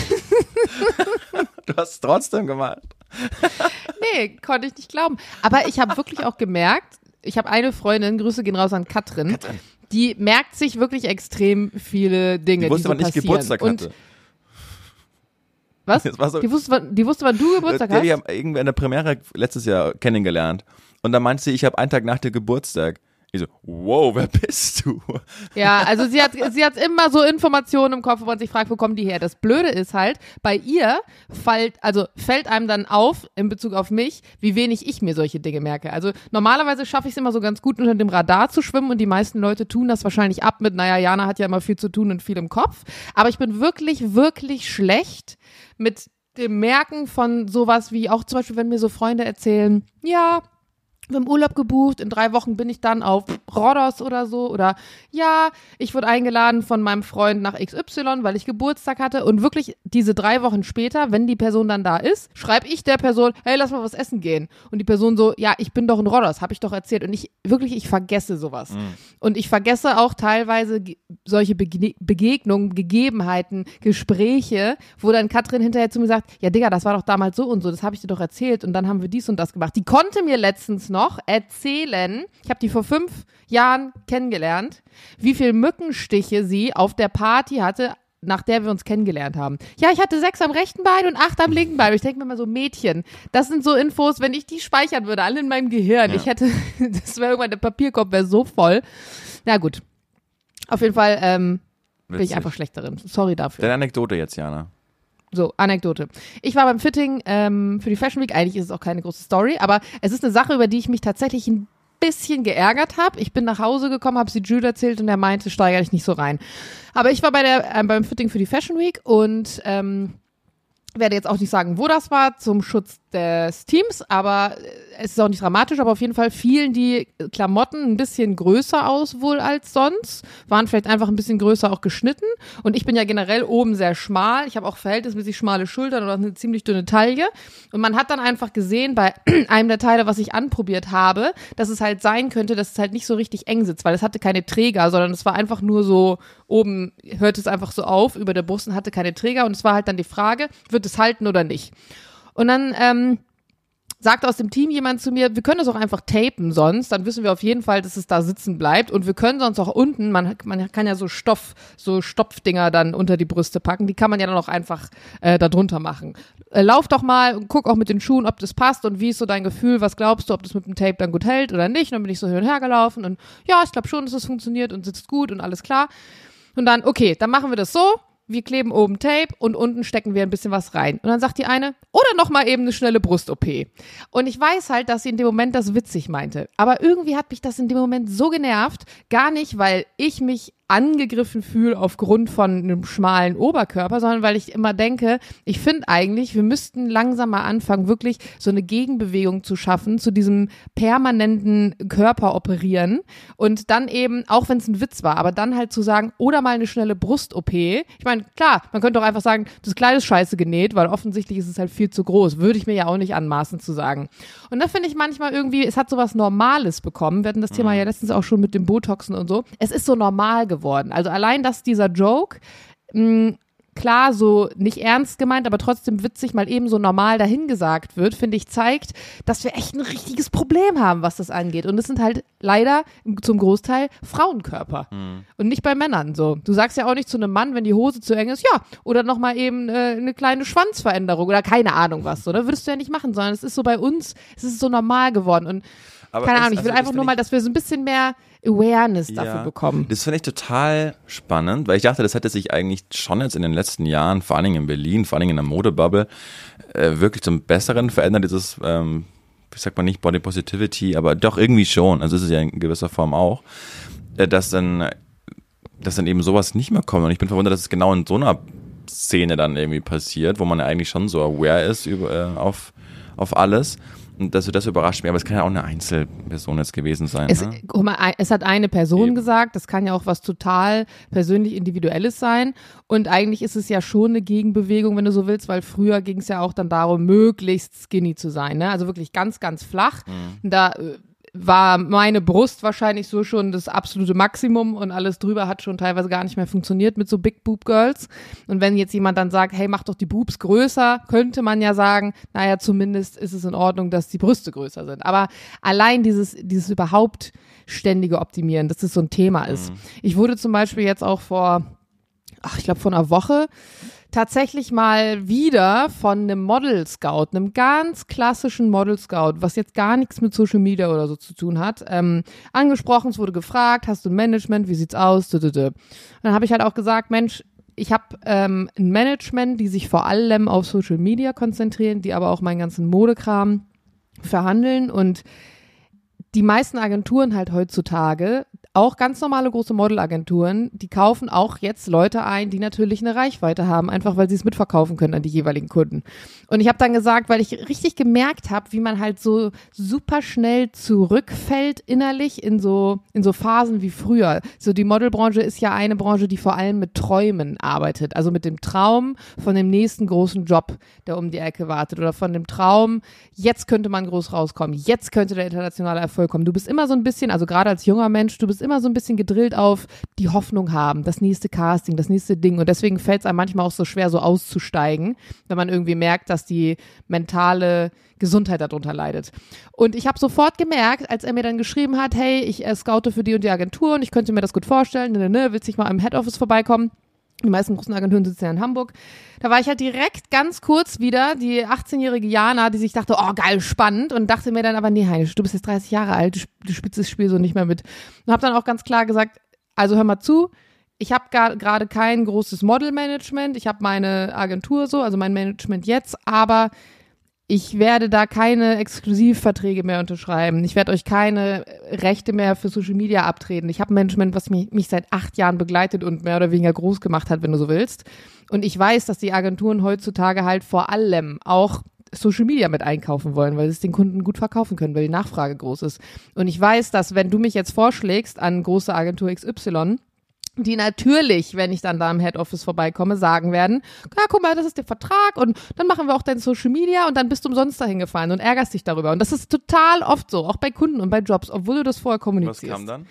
Du hast es trotzdem gemacht. Nee, konnte ich nicht glauben. Aber ich habe wirklich auch gemerkt, ich habe eine Freundin, Grüße gehen raus an Katrin, die merkt sich wirklich extrem viele Dinge, die so passieren. Die wusste, wann ich Geburtstag hatte. Was? So, die wusste, wann du Geburtstag hast? Die haben irgendwer in der Premiere letztes Jahr kennengelernt. Und dann meinte sie, ich habe einen Tag nach der Geburtstag. Ich so, wow, wer bist du? Ja, also sie hat immer so Informationen im Kopf, wo man sich fragt, wo kommen die her? Das Blöde ist halt, bei ihr fällt einem dann auf, in Bezug auf mich, wie wenig ich mir solche Dinge merke. Also normalerweise schaffe ich es immer so ganz gut, unter dem Radar zu schwimmen und die meisten Leute tun das wahrscheinlich ab mit, naja, Jana hat ja immer viel zu tun und viel im Kopf. Aber ich bin wirklich, wirklich schlecht mit dem Merken von sowas wie, auch zum Beispiel, wenn mir so Freunde erzählen, ja, wir haben Urlaub gebucht, in 3 Wochen bin ich dann auf Rhodos oder so oder ja, ich wurde eingeladen von meinem Freund nach XY, weil ich Geburtstag hatte und wirklich diese 3 Wochen später, wenn die Person dann da ist, schreibe ich der Person, hey, lass mal was essen gehen und die Person so, ja, ich bin doch in Rhodos, habe ich doch erzählt und ich vergesse sowas und ich vergesse auch teilweise solche Begegnungen, Gegebenheiten, Gespräche, wo dann Katrin hinterher zu mir sagt, ja Digga, das war doch damals so und so, das habe ich dir doch erzählt und dann haben wir dies und das gemacht. Die konnte mir letztens noch erzählen, ich habe die vor 5 Jahren kennengelernt, wie viel Mückenstiche sie auf der Party hatte, nach der wir uns kennengelernt haben. Ja, ich hatte 6 am rechten Bein und 8 am linken Bein. Ich denke mir mal so, Mädchen, das sind so Infos, wenn ich die speichern würde, alle in meinem Gehirn. Ja. Das wäre irgendwann, der Papierkorb wäre so voll. Na gut, auf jeden Fall bin ich einfach schlecht darin. Sorry dafür. Deine Anekdote jetzt, Jana. So, Anekdote. Ich war beim Fitting für die Fashion Week. Eigentlich ist es auch keine große Story, aber es ist eine Sache, über die ich mich tatsächlich ein bisschen geärgert habe. Ich bin nach Hause gekommen, habe sie Jude erzählt und er meinte, steigere dich nicht so rein. Aber ich war beim Fitting für die Fashion Week und werde jetzt auch nicht sagen, wo das war, zum Schutz des Teams, aber es ist auch nicht dramatisch, aber auf jeden Fall fielen die Klamotten ein bisschen größer aus wohl als sonst, waren vielleicht einfach ein bisschen größer auch geschnitten und ich bin ja generell oben sehr schmal, ich habe auch verhältnismäßig schmale Schultern oder eine ziemlich dünne Taille und man hat dann einfach gesehen bei einem der Teile, was ich anprobiert habe, dass es halt sein könnte, dass es halt nicht so richtig eng sitzt, weil es hatte keine Träger, sondern es war einfach nur so, oben hörte es einfach so auf über der Brust und hatte keine Träger und es war halt dann die Frage, wird es halten oder nicht? Und dann sagte aus dem Team jemand zu mir, wir können das auch einfach tapen sonst, dann wissen wir auf jeden Fall, dass es da sitzen bleibt und wir können sonst auch unten, man kann ja so Stopfdinger dann unter die Brüste packen, die kann man ja dann auch einfach da drunter machen. Lauf doch mal und guck auch mit den Schuhen, ob das passt und wie ist so dein Gefühl, was glaubst du, ob das mit dem Tape dann gut hält oder nicht? Und dann bin ich so hin und her gelaufen und ja, ich glaube schon, dass es funktioniert und sitzt gut und alles klar. Und dann, okay, dann machen wir das so. Wir kleben oben Tape und unten stecken wir ein bisschen was rein. Und dann sagt die eine, oder nochmal eben eine schnelle Brust-OP. Und ich weiß halt, dass sie in dem Moment das witzig meinte. Aber irgendwie hat mich das in dem Moment so genervt. Gar nicht, weil ich mich angegriffen fühle aufgrund von einem schmalen Oberkörper, sondern weil ich immer denke, ich finde eigentlich, wir müssten langsam mal anfangen, wirklich so eine Gegenbewegung zu schaffen zu diesem permanenten Körperoperieren und dann eben, auch wenn es ein Witz war, aber dann halt zu sagen, oder mal eine schnelle Brust-OP. Ich meine, klar, man könnte doch einfach sagen, das Kleid ist scheiße genäht, weil offensichtlich ist es halt viel zu groß. Würde ich mir ja auch nicht anmaßen zu sagen. Und da finde ich manchmal irgendwie, es hat so was Normales bekommen. Wir hatten das Thema ja letztens auch schon mit dem Botoxen und so. Es ist so normal geworden. Also allein, dass dieser Joke, klar, so nicht ernst gemeint, aber trotzdem witzig mal eben so normal dahingesagt wird, finde ich, zeigt, dass wir echt ein richtiges Problem haben, was das angeht. Und es sind halt leider zum Großteil Frauenkörper und nicht bei Männern so. Du sagst ja auch nicht zu einem Mann, wenn die Hose zu eng ist, ja, oder nochmal eben eine kleine Schwanzveränderung oder keine Ahnung was, so, ne? Würdest du ja nicht machen, sondern es ist so bei uns, es ist so normal geworden und aber keine Ahnung, ich will einfach nur mal, dass wir so ein bisschen mehr Awareness dafür bekommen. Das finde ich total spannend, weil ich dachte, das hätte sich eigentlich schon jetzt in den letzten Jahren, vor allen Dingen in Berlin, vor allen Dingen in der Modebubble, wirklich zum Besseren verändert, dieses, wie sagt man nicht, Body Positivity, aber doch irgendwie schon, also ist es ja in gewisser Form auch, dass dann eben sowas nicht mehr kommt und ich bin verwundert, dass es genau in so einer Szene dann irgendwie passiert, wo man ja eigentlich schon so aware ist auf alles. Und das überrascht mich, aber es kann ja auch eine Einzelperson jetzt gewesen sein. Guck mal, es hat eine Person gesagt, das kann ja auch was total persönlich Individuelles sein und eigentlich ist es ja schon eine Gegenbewegung, wenn du so willst, weil früher ging es ja auch dann darum, möglichst skinny zu sein, ne? Also wirklich ganz, ganz flach. Da war meine Brust wahrscheinlich so schon das absolute Maximum und alles drüber hat schon teilweise gar nicht mehr funktioniert mit so Big Boob Girls. Und wenn jetzt jemand dann sagt, hey, mach doch die Boobs größer, könnte man ja sagen, naja, zumindest ist es in Ordnung, dass die Brüste größer sind. Aber allein dieses überhaupt ständige Optimieren, dass das so ein Thema ist. Ich wurde zum Beispiel jetzt auch vor einer Woche tatsächlich mal wieder von einem Model Scout, einem ganz klassischen Model Scout, was jetzt gar nichts mit Social Media oder so zu tun hat, angesprochen. Es wurde gefragt, hast du ein Management, wie sieht's aus? Und dann habe ich halt auch gesagt, Mensch, ich habe ein Management, die sich vor allem auf Social Media konzentrieren, die aber auch meinen ganzen Modekram verhandeln und die meisten Agenturen halt heutzutage auch ganz normale große Modelagenturen, die kaufen auch jetzt Leute ein, die natürlich eine Reichweite haben, einfach weil sie es mitverkaufen können an die jeweiligen Kunden. Und ich habe dann gesagt, weil ich richtig gemerkt habe, wie man halt so super schnell zurückfällt innerlich in so Phasen wie früher. So die Modelbranche ist ja eine Branche, die vor allem mit Träumen arbeitet, also mit dem Traum von dem nächsten großen Job, der um die Ecke wartet, oder von dem Traum, jetzt könnte man groß rauskommen, jetzt könnte der internationale Erfolg kommen. Du bist immer so ein bisschen, also gerade als junger Mensch, du bist immer so ein bisschen gedrillt auf die Hoffnung haben, das nächste Casting, das nächste Ding, und deswegen fällt es einem manchmal auch so schwer, so auszusteigen, wenn man irgendwie merkt, dass die mentale Gesundheit darunter leidet. Und ich habe sofort gemerkt, als er mir dann geschrieben hat, hey, ich scoute für die und die Agentur und ich könnte mir das gut vorstellen, willst du nicht mal im Head Office vorbeikommen? Die meisten großen Agenturen sitzen ja in Hamburg. Da war ich halt direkt ganz kurz wieder die 18-jährige Jana, die sich dachte, oh geil, spannend, und dachte mir dann aber, nee Heinisch, du bist jetzt 30 Jahre alt, du spielst das Spiel so nicht mehr mit. Und habe dann auch ganz klar gesagt, also hör mal zu, ich habe gerade kein großes Model-Management, ich habe meine Agentur so, also mein Management jetzt, aber ich werde da keine Exklusivverträge mehr unterschreiben. Ich werde euch keine Rechte mehr für Social Media abtreten. Ich habe ein Management, was mich seit 8 Jahren begleitet und mehr oder weniger groß gemacht hat, wenn du so willst. Und ich weiß, dass die Agenturen heutzutage halt vor allem auch Social Media mit einkaufen wollen, weil sie es den Kunden gut verkaufen können, weil die Nachfrage groß ist. Und ich weiß, dass wenn du mich jetzt vorschlägst an große Agentur XY, die natürlich, wenn ich dann da im Head Office vorbeikomme, sagen werden, ja, guck mal, das ist der Vertrag und dann machen wir auch dein Social Media und dann bist du umsonst dahin gefallen und ärgerst dich darüber. Und das ist total oft so, auch bei Kunden und bei Jobs, obwohl du das vorher kommunizierst. Was kam dann?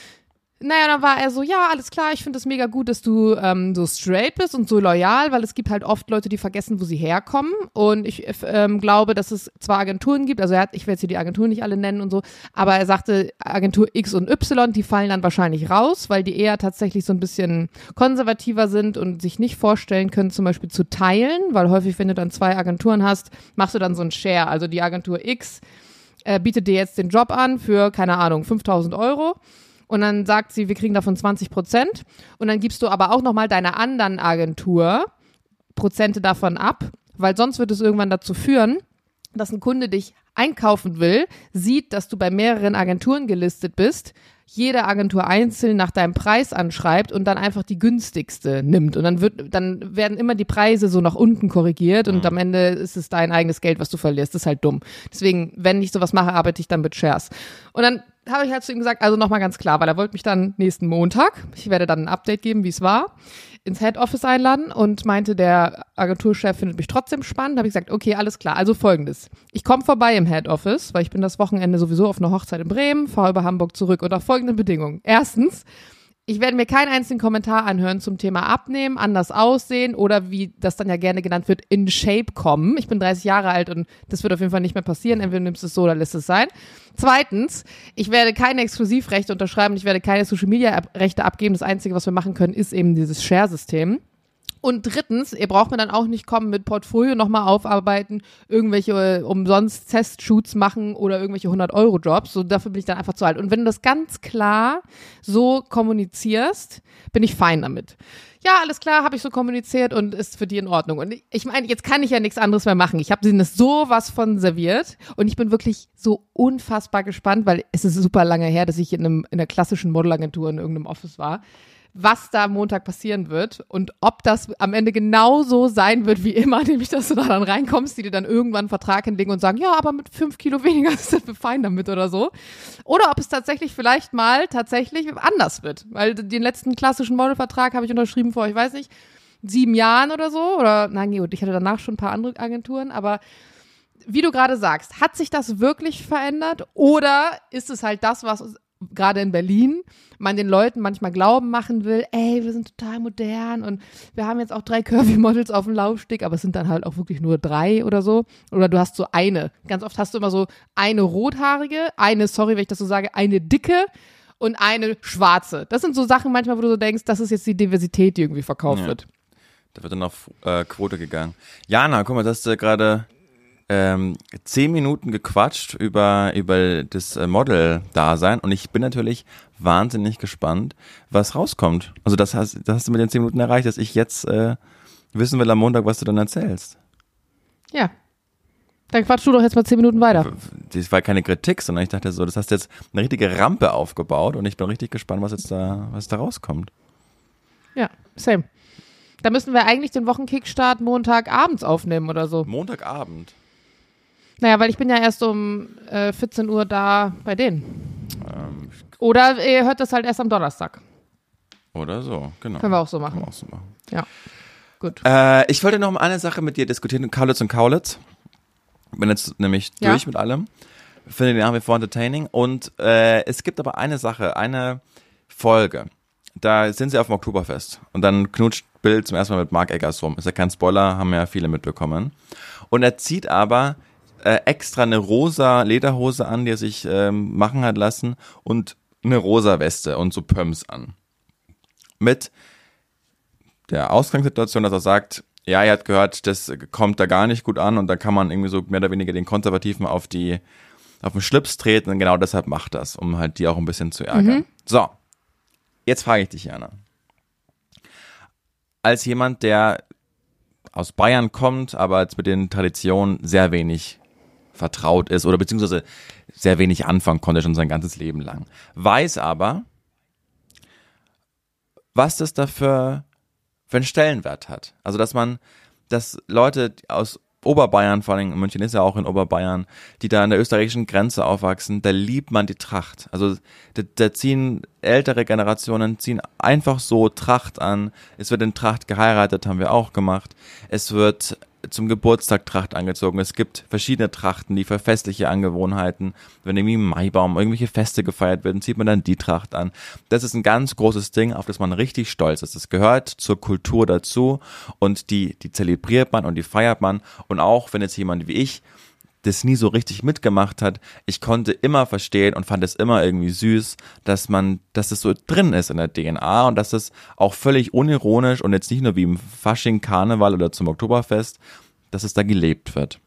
Naja, dann war er so, ja, alles klar, ich finde es mega gut, dass du so straight bist und so loyal, weil es gibt halt oft Leute, die vergessen, wo sie herkommen, und ich glaube, dass es zwar Agenturen gibt, also ich werde jetzt hier die Agenturen nicht alle nennen und so, aber er sagte, Agentur X und Y, die fallen dann wahrscheinlich raus, weil die eher tatsächlich so ein bisschen konservativer sind und sich nicht vorstellen können, zum Beispiel zu teilen, weil häufig, wenn du dann 2 Agenturen hast, machst du dann so ein Share, also die Agentur X bietet dir jetzt den Job an für, keine Ahnung, 5.000 Euro. Und dann sagt sie, wir kriegen davon 20%. Und dann gibst du aber auch nochmal deiner anderen Agentur Prozente davon ab, weil sonst wird es irgendwann dazu führen, dass ein Kunde dich einkaufen will, sieht, dass du bei mehreren Agenturen gelistet bist, jede Agentur einzeln nach deinem Preis anschreibt und dann einfach die günstigste nimmt. Und dann werden immer die Preise so nach unten korrigiert und am Ende ist es dein eigenes Geld, was du verlierst. Das ist halt dumm. Deswegen, wenn ich sowas mache, arbeite ich dann mit Shares. Und dann habe ich halt zu ihm gesagt, also nochmal ganz klar, weil er wollte mich dann nächsten Montag, ich werde dann ein Update geben, wie es war, ins Head Office einladen, und meinte, der Agenturchef findet mich trotzdem spannend. Da habe ich gesagt, okay, alles klar, also Folgendes. Ich komme vorbei im Head Office, weil ich bin das Wochenende sowieso auf einer Hochzeit in Bremen, fahre über Hamburg zurück unter folgenden Bedingungen. Erstens, ich werde mir keinen einzigen Kommentar anhören zum Thema Abnehmen, anders aussehen oder, wie das dann ja gerne genannt wird, in Shape kommen. Ich bin 30 Jahre alt und das wird auf jeden Fall nicht mehr passieren. Entweder nimmst du es so oder lässt es sein. Zweitens, ich werde keine Exklusivrechte unterschreiben, ich werde keine Social-Media-Rechte abgeben. Das Einzige, was wir machen können, ist eben dieses Share-System. Und drittens, ihr braucht mir dann auch nicht kommen mit Portfolio nochmal aufarbeiten, irgendwelche umsonst Test-Shoots machen oder irgendwelche 100-Euro-Jobs. So, dafür bin ich dann einfach zu alt. Und wenn du das ganz klar so kommunizierst, bin ich fein damit. Ja, alles klar, habe ich so kommuniziert und ist für die in Ordnung. Und ich meine, jetzt kann ich ja nichts anderes mehr machen. Ich habe denen sowas von serviert und ich bin wirklich so unfassbar gespannt, weil es ist super lange her, dass ich in einer klassischen Modelagentur in irgendeinem Office war, was da am Montag passieren wird und ob das am Ende genauso sein wird wie immer, nämlich dass du da dann reinkommst, die dir dann irgendwann einen Vertrag hinlegen und sagen, ja, aber mit 5 Kilo weniger sind wir fein damit oder so. Oder ob es tatsächlich vielleicht mal anders wird. Weil den letzten klassischen Modelvertrag habe ich unterschrieben vor, ich weiß nicht, 7 Jahren oder so. Oder, nein, gut, ich hatte danach schon ein paar andere Agenturen, aber wie du gerade sagst, hat sich das wirklich verändert oder ist es halt das, was gerade in Berlin man den Leuten manchmal glauben machen will, ey, wir sind total modern und wir haben jetzt auch 3 Curvy-Models auf dem Laufsteg, aber es sind dann halt auch wirklich nur 3 oder so. Oder du hast so eine. Ganz oft hast du immer so eine rothaarige, eine, sorry, wenn ich das so sage, eine dicke und eine schwarze. Das sind so Sachen manchmal, wo du so denkst, das ist jetzt die Diversität, die irgendwie verkauft wird. Da wird dann auf Quote gegangen. Jana, guck mal, das ist gerade 10 Minuten gequatscht über das Model-Dasein und ich bin natürlich wahnsinnig gespannt, was rauskommt. Also das hast du mit den 10 Minuten erreicht, dass ich jetzt wissen will am Montag, was du dann erzählst. Ja. Dann quatsch du doch jetzt mal 10 Minuten weiter. Das war keine Kritik, sondern ich dachte so, das hast jetzt eine richtige Rampe aufgebaut und ich bin richtig gespannt, was da rauskommt. Ja, same. Da müssen wir eigentlich den Wochenkickstart Montagabends aufnehmen oder so. Montagabend? Naja, weil ich bin ja erst um 14 Uhr da bei denen. Oder ihr hört das halt erst am Donnerstag. Oder so, genau. Können wir auch so machen. Ja, gut. Ich wollte noch mal eine Sache mit dir diskutieren, Kaulitz und Kaulitz. Bin jetzt nämlich durch mit allem. Finde den nach wie vor entertaining. Und es gibt aber eine Sache, eine Folge. Da sind sie auf dem Oktoberfest. Und dann knutscht Bill zum ersten Mal mit Mark Eggers rum. Ist ja kein Spoiler, haben ja viele mitbekommen. Und er zieht aber extra eine rosa Lederhose an, die er sich machen hat lassen. Und eine rosa Weste und so Pumps an. Mit der Ausgangssituation, dass er sagt, ja, er hat gehört, das kommt da gar nicht gut an und dann kann man irgendwie so mehr oder weniger den Konservativen auf den Schlips treten und genau deshalb macht das, um halt die auch ein bisschen zu ärgern. So, jetzt frage ich dich, Jana. Als jemand, der aus Bayern kommt, aber jetzt mit den Traditionen sehr wenig vertraut ist oder beziehungsweise sehr wenig anfangen konnte, schon sein ganzes Leben lang, weiß aber, was das dafür für einen Stellenwert hat. Also, dass Leute aus Oberbayern, vor allem München ist ja auch in Oberbayern, die da an der österreichischen Grenze aufwachsen, da liebt man die Tracht. Also, da ziehen ältere Generationen, ziehen einfach so Tracht an. Es wird in Tracht geheiratet, haben wir auch gemacht. Es wird zum Geburtstag Tracht angezogen. Es gibt verschiedene Trachten, die für festliche Angewohnheiten, wenn irgendwie im Maibaum irgendwelche Feste gefeiert werden, zieht man dann die Tracht an. Das ist ein ganz großes Ding, auf das man richtig stolz ist. Das gehört zur Kultur dazu und die zelebriert man und die feiert man. Und auch wenn jetzt jemand wie ich das nie so richtig mitgemacht hat, ich konnte immer verstehen und fand es immer irgendwie süß, dass das so drin ist in der DNA und dass es auch völlig unironisch und jetzt nicht nur wie im Fasching, Karneval oder zum Oktoberfest, dass es da gelebt wird.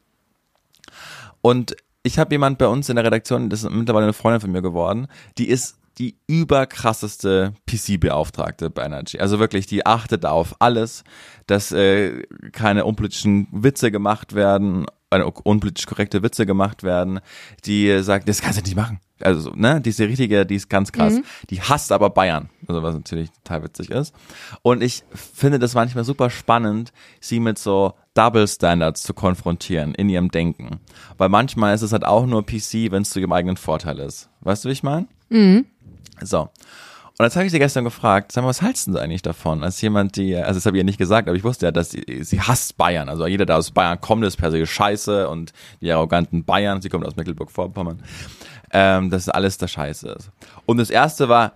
Und ich habe jemand bei uns in der Redaktion, das ist mittlerweile eine Freundin von mir geworden, die ist die überkrasseste PC-Beauftragte bei Energy. Also wirklich, die achtet auf alles, dass keine unpolitischen Witze gemacht werden, unpolitisch korrekte Witze gemacht werden, die sagt, das kannst du nicht machen. Also, ne, die ist ganz krass. Die hasst aber Bayern, also was natürlich total witzig ist. Und ich finde das manchmal super spannend, sie mit so Double Standards zu konfrontieren in ihrem Denken. Weil manchmal ist es halt auch nur PC, wenn es zu ihrem eigenen Vorteil ist. Weißt du, wie ich meine? So. Und jetzt habe ich sie gestern gefragt, sag mal, was hältst du eigentlich davon? Als jemand, also das habe ich ja nicht gesagt, aber ich wusste ja, dass sie hasst Bayern. Also jeder, der aus Bayern kommt, ist per se scheiße und die arroganten Bayern, sie kommt aus Mecklenburg-Vorpommern, dass alles da scheiße ist. Und das erste war,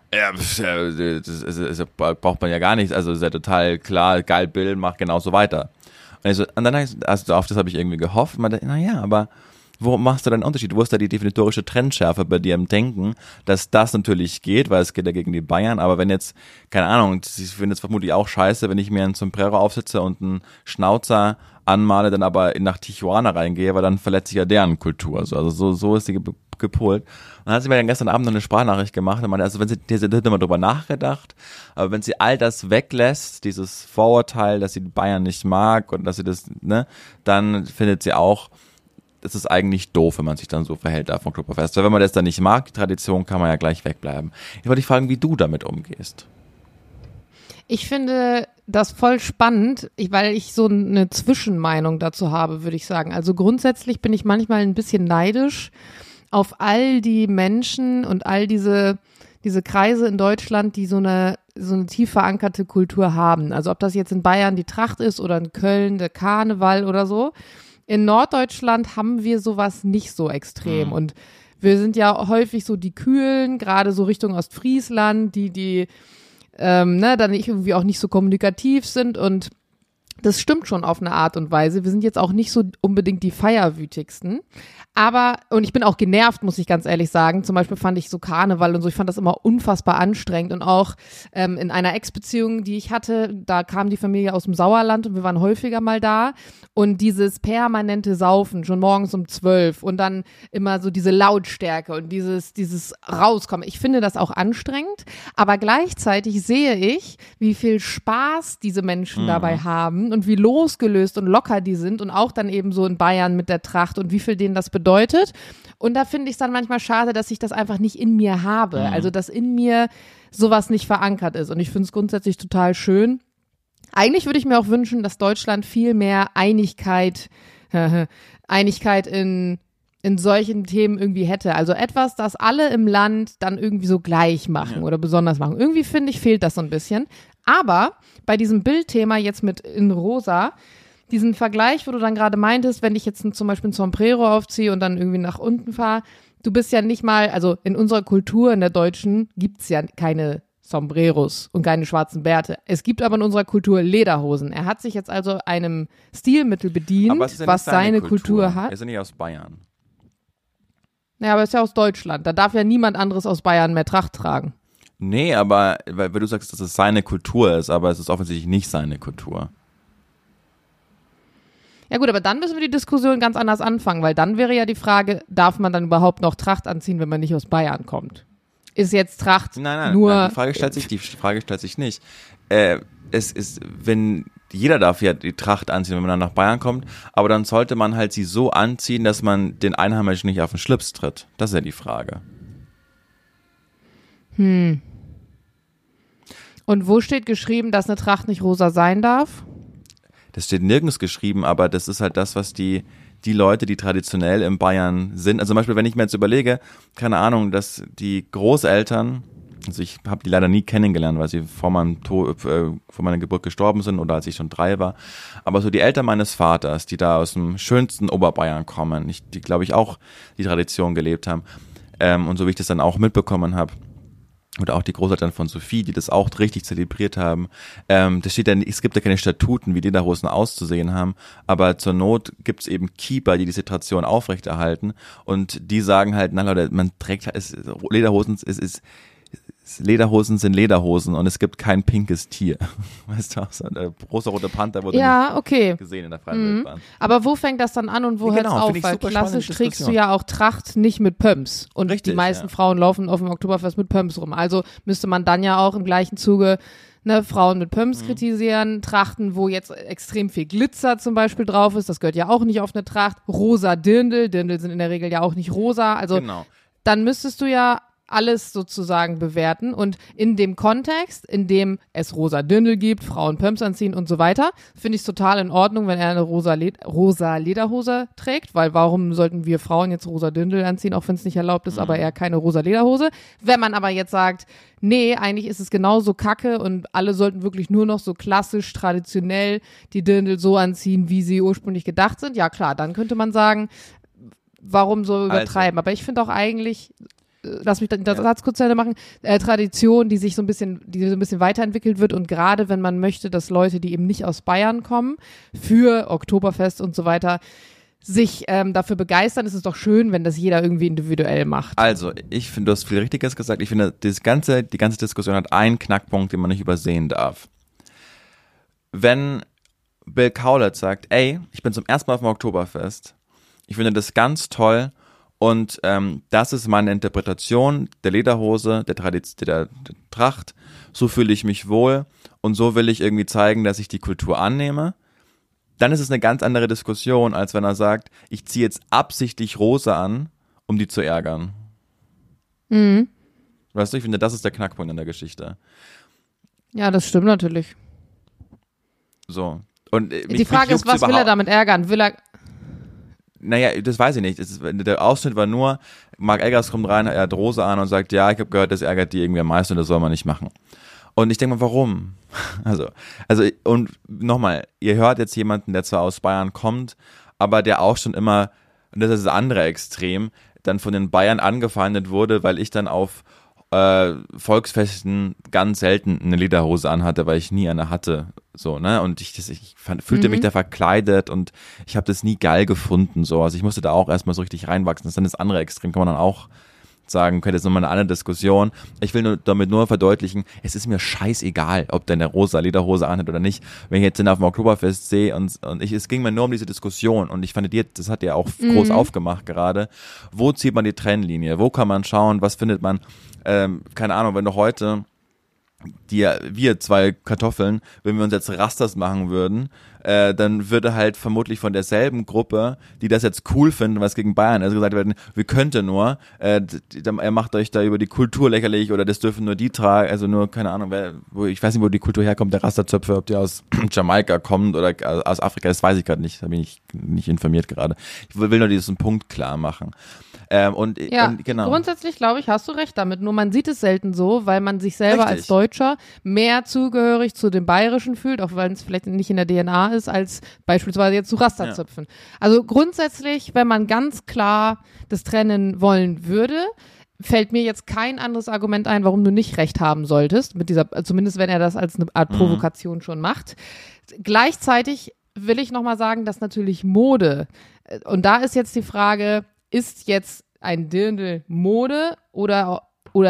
das braucht man ja gar nicht, also ist ja total klar, geil, Bill, mach genauso weiter. Und dann also auf das habe ich irgendwie gehofft, und man dachte, naja, aber wo machst du denn einen Unterschied? Wo ist da die definitorische Trendschärfe bei dir im Denken, dass das natürlich geht, weil es geht ja gegen die Bayern, aber wenn jetzt, keine Ahnung, ich finde es vermutlich auch scheiße, wenn ich mir ein Sombrero aufsitze und einen Schnauzer anmale, dann aber nach Tijuana reingehe, weil dann verletze ich ja deren Kultur. Also so ist sie gepolt. Und dann hat sie mir dann gestern Abend noch eine Sprachnachricht gemacht und meinte, also wenn sie hat immer drüber nachgedacht, aber wenn sie all das weglässt, dieses Vorurteil, dass sie die Bayern nicht mag und dass sie das, ne, dann findet sie auch, es ist eigentlich doof, wenn man sich dann so verhält auf dem Oktoberfest. Weil wenn man das dann nicht mag, die Tradition, kann man ja gleich wegbleiben. Ich wollte dich fragen, wie du damit umgehst. Ich finde das voll spannend, weil ich so eine Zwischenmeinung dazu habe, würde ich sagen. Also grundsätzlich bin ich manchmal ein bisschen neidisch auf all die Menschen und all diese Kreise in Deutschland, die so eine tief verankerte Kultur haben. Also ob das jetzt in Bayern die Tracht ist oder in Köln der Karneval oder so. In Norddeutschland haben wir sowas nicht so extrem und wir sind ja häufig so die Kühlen, gerade so Richtung Ostfriesland, die dann irgendwie auch nicht so kommunikativ sind und das stimmt schon auf eine Art und Weise. Wir sind jetzt auch nicht so unbedingt die Feierwütigsten. Aber, und ich bin auch genervt, muss ich ganz ehrlich sagen. Zum Beispiel fand ich so Karneval und so, ich fand das immer unfassbar anstrengend. Und auch in einer Ex-Beziehung, die ich hatte, da kam die Familie aus dem Sauerland und wir waren häufiger mal da. Und dieses permanente Saufen, schon morgens um 12 und dann immer so diese Lautstärke und dieses Rauskommen. Ich finde das auch anstrengend, aber gleichzeitig sehe ich, wie viel Spaß diese Menschen dabei haben und wie losgelöst und locker die sind und auch dann eben so in Bayern mit der Tracht und wie viel denen das bedeutet. Und da finde ich es dann manchmal schade, dass ich das einfach nicht in mir habe. Also, dass in mir sowas nicht verankert ist. Und ich finde es grundsätzlich total schön. Eigentlich würde ich mir auch wünschen, dass Deutschland viel mehr Einigkeit in solchen Themen irgendwie hätte. Also etwas, das alle im Land dann irgendwie so gleich machen oder besonders machen. Irgendwie finde ich, fehlt das so ein bisschen. Aber bei diesem Bildthema jetzt mit in rosa, diesen Vergleich, wo du dann gerade meintest, wenn ich jetzt zum Beispiel ein Sombrero aufziehe und dann irgendwie nach unten fahre, du bist ja nicht mal, also in unserer Kultur, in der deutschen, gibt's ja keine Sombreros und keine schwarzen Bärte. Es gibt aber in unserer Kultur Lederhosen. Er hat sich jetzt also einem Stilmittel bedient, was seine Kultur hat. Er ist ja nicht aus Bayern. Naja, aber er ist ja aus Deutschland. Da darf ja niemand anderes aus Bayern mehr Tracht tragen. Nee, aber weil du sagst, dass es seine Kultur ist, aber es ist offensichtlich nicht seine Kultur. Ja gut, aber dann müssen wir die Diskussion ganz anders anfangen, weil dann wäre ja die Frage, darf man dann überhaupt noch Tracht anziehen, wenn man nicht aus Bayern kommt? Ist jetzt Tracht nein, nur... die Frage stellt sich nicht. Es ist, wenn jeder darf ja die Tracht anziehen, wenn man dann nach Bayern kommt, aber dann sollte man halt sie so anziehen, dass man den Einheimischen nicht auf den Schlips tritt. Das ist ja die Frage. Und wo steht geschrieben, dass eine Tracht nicht rosa sein darf? Das steht nirgends geschrieben, aber das ist halt das, was die Leute, die traditionell in Bayern sind, also zum Beispiel, wenn ich mir jetzt überlege, keine Ahnung, dass die Großeltern, also ich habe die leider nie kennengelernt, weil sie vor meiner Geburt gestorben sind oder als ich schon 3 war, aber so die Eltern meines Vaters, die da aus dem schönsten Oberbayern kommen, die glaube ich auch die Tradition gelebt haben und so wie ich das dann auch mitbekommen habe, oder auch die Großeltern von Sophie, die das auch richtig zelebriert haben. Das steht ja, es gibt ja keine Statuten, wie Lederhosen auszusehen haben, aber zur Not gibt's eben Keeper, die diese Tradition aufrechterhalten und die sagen halt, na Leute, man trägt Lederhosen, Lederhosen sind Lederhosen und es gibt kein pinkes Tier. Weißt du, so der große rote Panther wurde nicht gesehen in der freien Wildbahn. Aber wo fängt das dann an und wo hört es auf? Weil klassisch trägst du ja auch Tracht nicht mit Pumps. Und richtig, die meisten Frauen laufen auf dem Oktoberfest mit Pumps rum. Also müsste man dann ja auch im gleichen Zuge Frauen mit Pumps kritisieren, Trachten, wo jetzt extrem viel Glitzer zum Beispiel drauf ist. Das gehört ja auch nicht auf eine Tracht. Rosa Dirndl sind in der Regel ja auch nicht rosa. Also dann müsstest du ja alles sozusagen bewerten und in dem Kontext, in dem es rosa Dirndl gibt, Frauen Pumps anziehen und so weiter, finde ich es total in Ordnung, wenn er eine rosa Lederhose trägt, weil warum sollten wir Frauen jetzt rosa Dirndl anziehen, auch wenn es nicht erlaubt ist, aber er keine rosa Lederhose. Wenn man aber jetzt sagt, nee, eigentlich ist es genauso kacke und alle sollten wirklich nur noch so klassisch, traditionell die Dirndl so anziehen, wie sie ursprünglich gedacht sind, ja klar, dann könnte man sagen, warum so übertreiben? Aber ich finde auch eigentlich, lass mich den Satz kurz zu Ende machen, Tradition, die so ein bisschen weiterentwickelt wird und gerade wenn man möchte, dass Leute, die eben nicht aus Bayern kommen, für Oktoberfest und so weiter, sich dafür begeistern, ist es doch schön, wenn das jeder irgendwie individuell macht. Also, ich finde, du hast viel Richtiges gesagt. Ich finde, die ganze Diskussion hat einen Knackpunkt, den man nicht übersehen darf. Wenn Bill Kaulitz sagt, ey, ich bin zum ersten Mal auf dem Oktoberfest, ich finde das ganz toll, und das ist meine Interpretation der Lederhose, der Tracht. So fühle ich mich wohl und so will ich irgendwie zeigen, dass ich die Kultur annehme. Dann ist es eine ganz andere Diskussion, als wenn er sagt, ich ziehe jetzt absichtlich rosa an, um die zu ärgern. Weißt du, ich finde, das ist der Knackpunkt in der Geschichte. Ja, das stimmt natürlich. So. Und die Frage ist, was will er damit ärgern? Naja, das weiß ich nicht. Der Ausschnitt war nur, Mark Eggers kommt rein, er hat Rose an und sagt, ja, ich habe gehört, das ärgert die irgendwie am meisten und das soll man nicht machen. Und ich denke mal, warum? Also, und nochmal, ihr hört jetzt jemanden, der zwar aus Bayern kommt, aber der auch schon immer, und das ist das andere Extrem, dann von den Bayern angefeindet wurde, weil ich dann auf Volksfesten ganz selten eine Lederhose anhatte, weil ich nie eine hatte, so, ne, und ich fühlte mich da verkleidet und ich habe das nie geil gefunden, so, also ich musste da auch erstmal so richtig reinwachsen. Das ist dann das andere Extrem, kann man dann auch sagen, könnte jetzt nochmal eine andere Diskussion. Ich will damit nur verdeutlichen, es ist mir scheißegal, ob der eine rosa Lederhose anhat oder nicht. Wenn ich jetzt den auf dem Oktoberfest sehe es ging mir nur um diese Diskussion und ich fand, das hat ja auch groß aufgemacht gerade. Wo zieht man die Trennlinie? Wo kann man schauen? Was findet man? Keine Ahnung, wenn du heute wir 2 Kartoffeln, wenn wir uns jetzt Rastas machen würden, dann würde halt vermutlich von derselben Gruppe, die das jetzt cool finden, was gegen Bayern, also gesagt werden, wir könnten nur, er macht euch da über die Kultur lächerlich oder das dürfen nur die tragen, also nur, keine Ahnung, ich weiß nicht, wo die Kultur herkommt, der Rastazöpfe, ob die aus Jamaika kommt oder aus Afrika, das weiß ich gerade nicht, da bin ich nicht informiert gerade. Ich will nur diesen Punkt klar machen. Und genau. Grundsätzlich, glaube ich, hast du recht damit. Nur man sieht es selten so, weil man sich selber als Deutscher mehr zugehörig zu dem Bayerischen fühlt, auch wenn es vielleicht nicht in der DNA ist, als beispielsweise jetzt zu Rastazöpfen. Ja. Also grundsätzlich, wenn man ganz klar das trennen wollen würde, fällt mir jetzt kein anderes Argument ein, warum du nicht recht haben solltest, mit dieser, zumindest wenn er das als eine Art Provokation schon macht. Gleichzeitig will ich nochmal sagen, dass natürlich Mode, und da ist jetzt die Frage, ist jetzt ein Dirndl Mode oder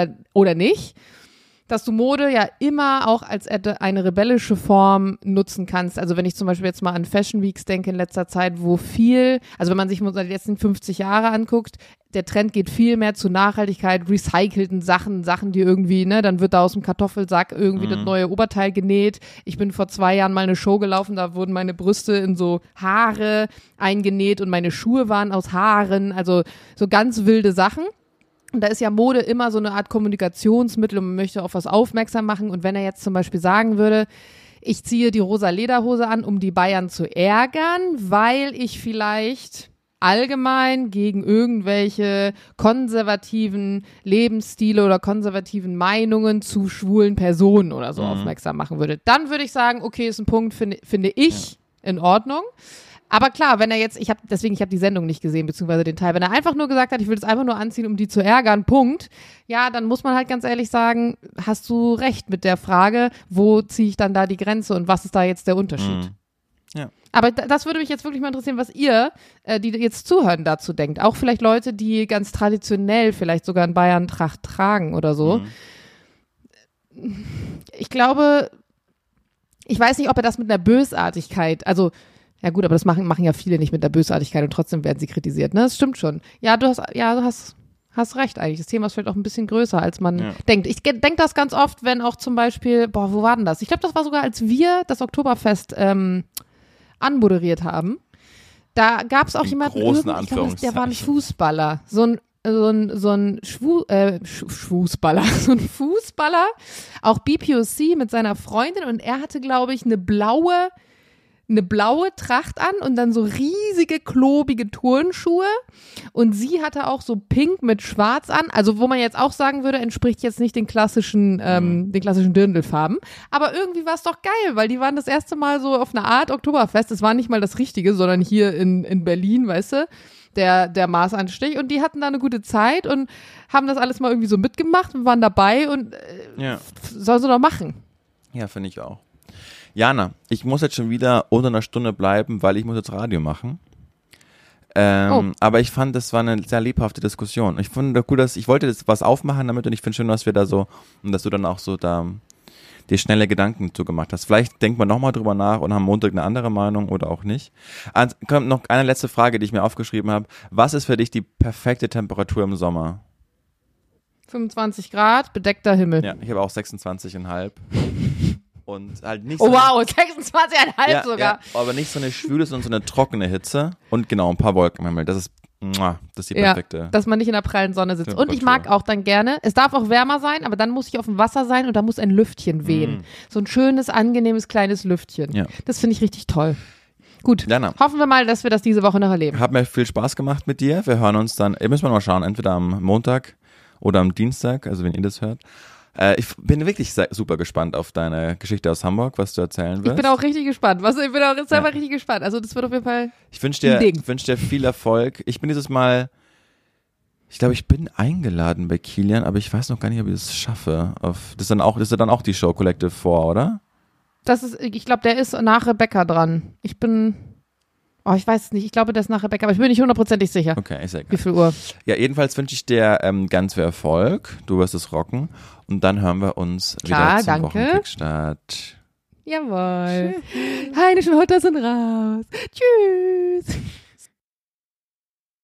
nicht? Dass du Mode ja immer auch als eine rebellische Form nutzen kannst. Also wenn ich zum Beispiel jetzt mal an Fashion Weeks denke in letzter Zeit, wo viel, also wenn man sich die letzten 50 Jahre anguckt, der Trend geht viel mehr zu Nachhaltigkeit, recycelten Sachen, die irgendwie, ne, dann wird da aus dem Kartoffelsack irgendwie das neue Oberteil genäht. Ich bin vor 2 Jahren mal eine Show gelaufen, da wurden meine Brüste in so Haare eingenäht und meine Schuhe waren aus Haaren, also so ganz wilde Sachen. Und da ist ja Mode immer so eine Art Kommunikationsmittel und man möchte auf was aufmerksam machen. Und wenn er jetzt zum Beispiel sagen würde, ich ziehe die rosa Lederhose an, um die Bayern zu ärgern, weil ich vielleicht allgemein gegen irgendwelche konservativen Lebensstile oder konservativen Meinungen zu schwulen Personen oder so aufmerksam machen würde, dann würde ich sagen, okay, ist ein Punkt, finde ich in Ordnung. Aber klar, wenn er jetzt, ich habe die Sendung nicht gesehen, beziehungsweise den Teil, wenn er einfach nur gesagt hat, ich will es einfach nur anziehen, um die zu ärgern, Punkt, ja, dann muss man halt ganz ehrlich sagen, hast du recht mit der Frage, wo ziehe ich dann da die Grenze und was ist da jetzt der Unterschied? Ja. Aber das würde mich jetzt wirklich mal interessieren, was ihr, die jetzt zuhören, dazu denkt. Auch vielleicht Leute, die ganz traditionell vielleicht sogar in Bayern Tracht tragen oder so. Ich glaube, ich weiß nicht, ob er das mit einer Bösartigkeit, also ja gut, aber das machen ja viele nicht mit der Bösartigkeit und trotzdem werden sie kritisiert, ne? Das stimmt schon. Ja, du hast recht eigentlich. Das Thema ist vielleicht auch ein bisschen größer, als man denkt. Ich denke das ganz oft, wenn auch zum Beispiel, wo war denn das? Ich glaube, das war sogar, als wir das Oktoberfest anmoderiert haben. Da gab es auch jemanden, ich glaube, der war ein Fußballer. So ein Fußballer, auch BPOC mit seiner Freundin und er hatte, glaube ich, eine blaue Tracht an und dann so riesige, klobige Turnschuhe und sie hatte auch so pink mit schwarz an, also wo man jetzt auch sagen würde, entspricht jetzt nicht den klassischen Dirndlfarben, aber irgendwie war es doch geil, weil die waren das erste Mal so auf eine Art Oktoberfest, es war nicht mal das Richtige, sondern hier in Berlin, weißt du, der Maßanstich und die hatten da eine gute Zeit und haben das alles mal irgendwie so mitgemacht und waren dabei und sollen sie doch machen. Ja, finde ich auch. Jana, ich muss jetzt schon wieder unter einer Stunde bleiben, weil ich muss jetzt Radio machen. Aber ich fand, das war eine sehr lebhafte Diskussion. Ich fand gut, ich wollte jetzt was aufmachen damit und ich finde schön, dass wir da so, und dass du dann auch so da dir schnelle Gedanken zugemacht hast. Vielleicht denkt man nochmal drüber nach und haben Montag eine andere Meinung oder auch nicht. Also, kommt noch eine letzte Frage, die ich mir aufgeschrieben habe. Was ist für dich die perfekte Temperatur im Sommer? 25 Grad, bedeckter Himmel. Ja, ich habe auch 26,5. Und halt nicht so. Oh wow, 26,5 sogar. Ja, aber nicht so eine schwüle, sondern so eine trockene Hitze. Und genau, ein paar Wolken im Himmel. Das ist die perfekte. Ja, dass man nicht in der prallen Sonne sitzt. Und ich mag auch dann gerne, es darf auch wärmer sein, aber dann muss ich auf dem Wasser sein und da muss ein Lüftchen wehen. So ein schönes, angenehmes, kleines Lüftchen. Ja. Das finde ich richtig toll. Gut, Jana, hoffen wir mal, dass wir das diese Woche noch erleben. Hat mir viel Spaß gemacht mit dir. Wir hören uns dann, müssen wir mal schauen, entweder am Montag oder am Dienstag, also wenn ihr das hört. Ich bin wirklich super gespannt auf deine Geschichte aus Hamburg, was du erzählen wirst. Ich bin auch richtig gespannt. Ich bin auch selber richtig gespannt. Also das wird auf jeden Fall Ich wünsche dir viel Erfolg. Ich bin dieses Mal, ich glaube, ich bin eingeladen bei Kilian, aber ich weiß noch gar nicht, ob ich das schaffe. Das ist dann auch die Show Collective 4, oder? Ich glaube, der ist nach Rebecca dran. Ich weiß es nicht. Ich glaube, der ist nach Rebecca, aber ich bin nicht 100% sicher. Okay, ist ja egal. Wie viel Uhr? Ja, jedenfalls wünsche ich dir ganz viel Erfolg. Du wirst es rocken. Und dann hören wir uns wieder zum Wochenkickstart. Jawohl. Heinisch und Hutter sind raus. Tschüss.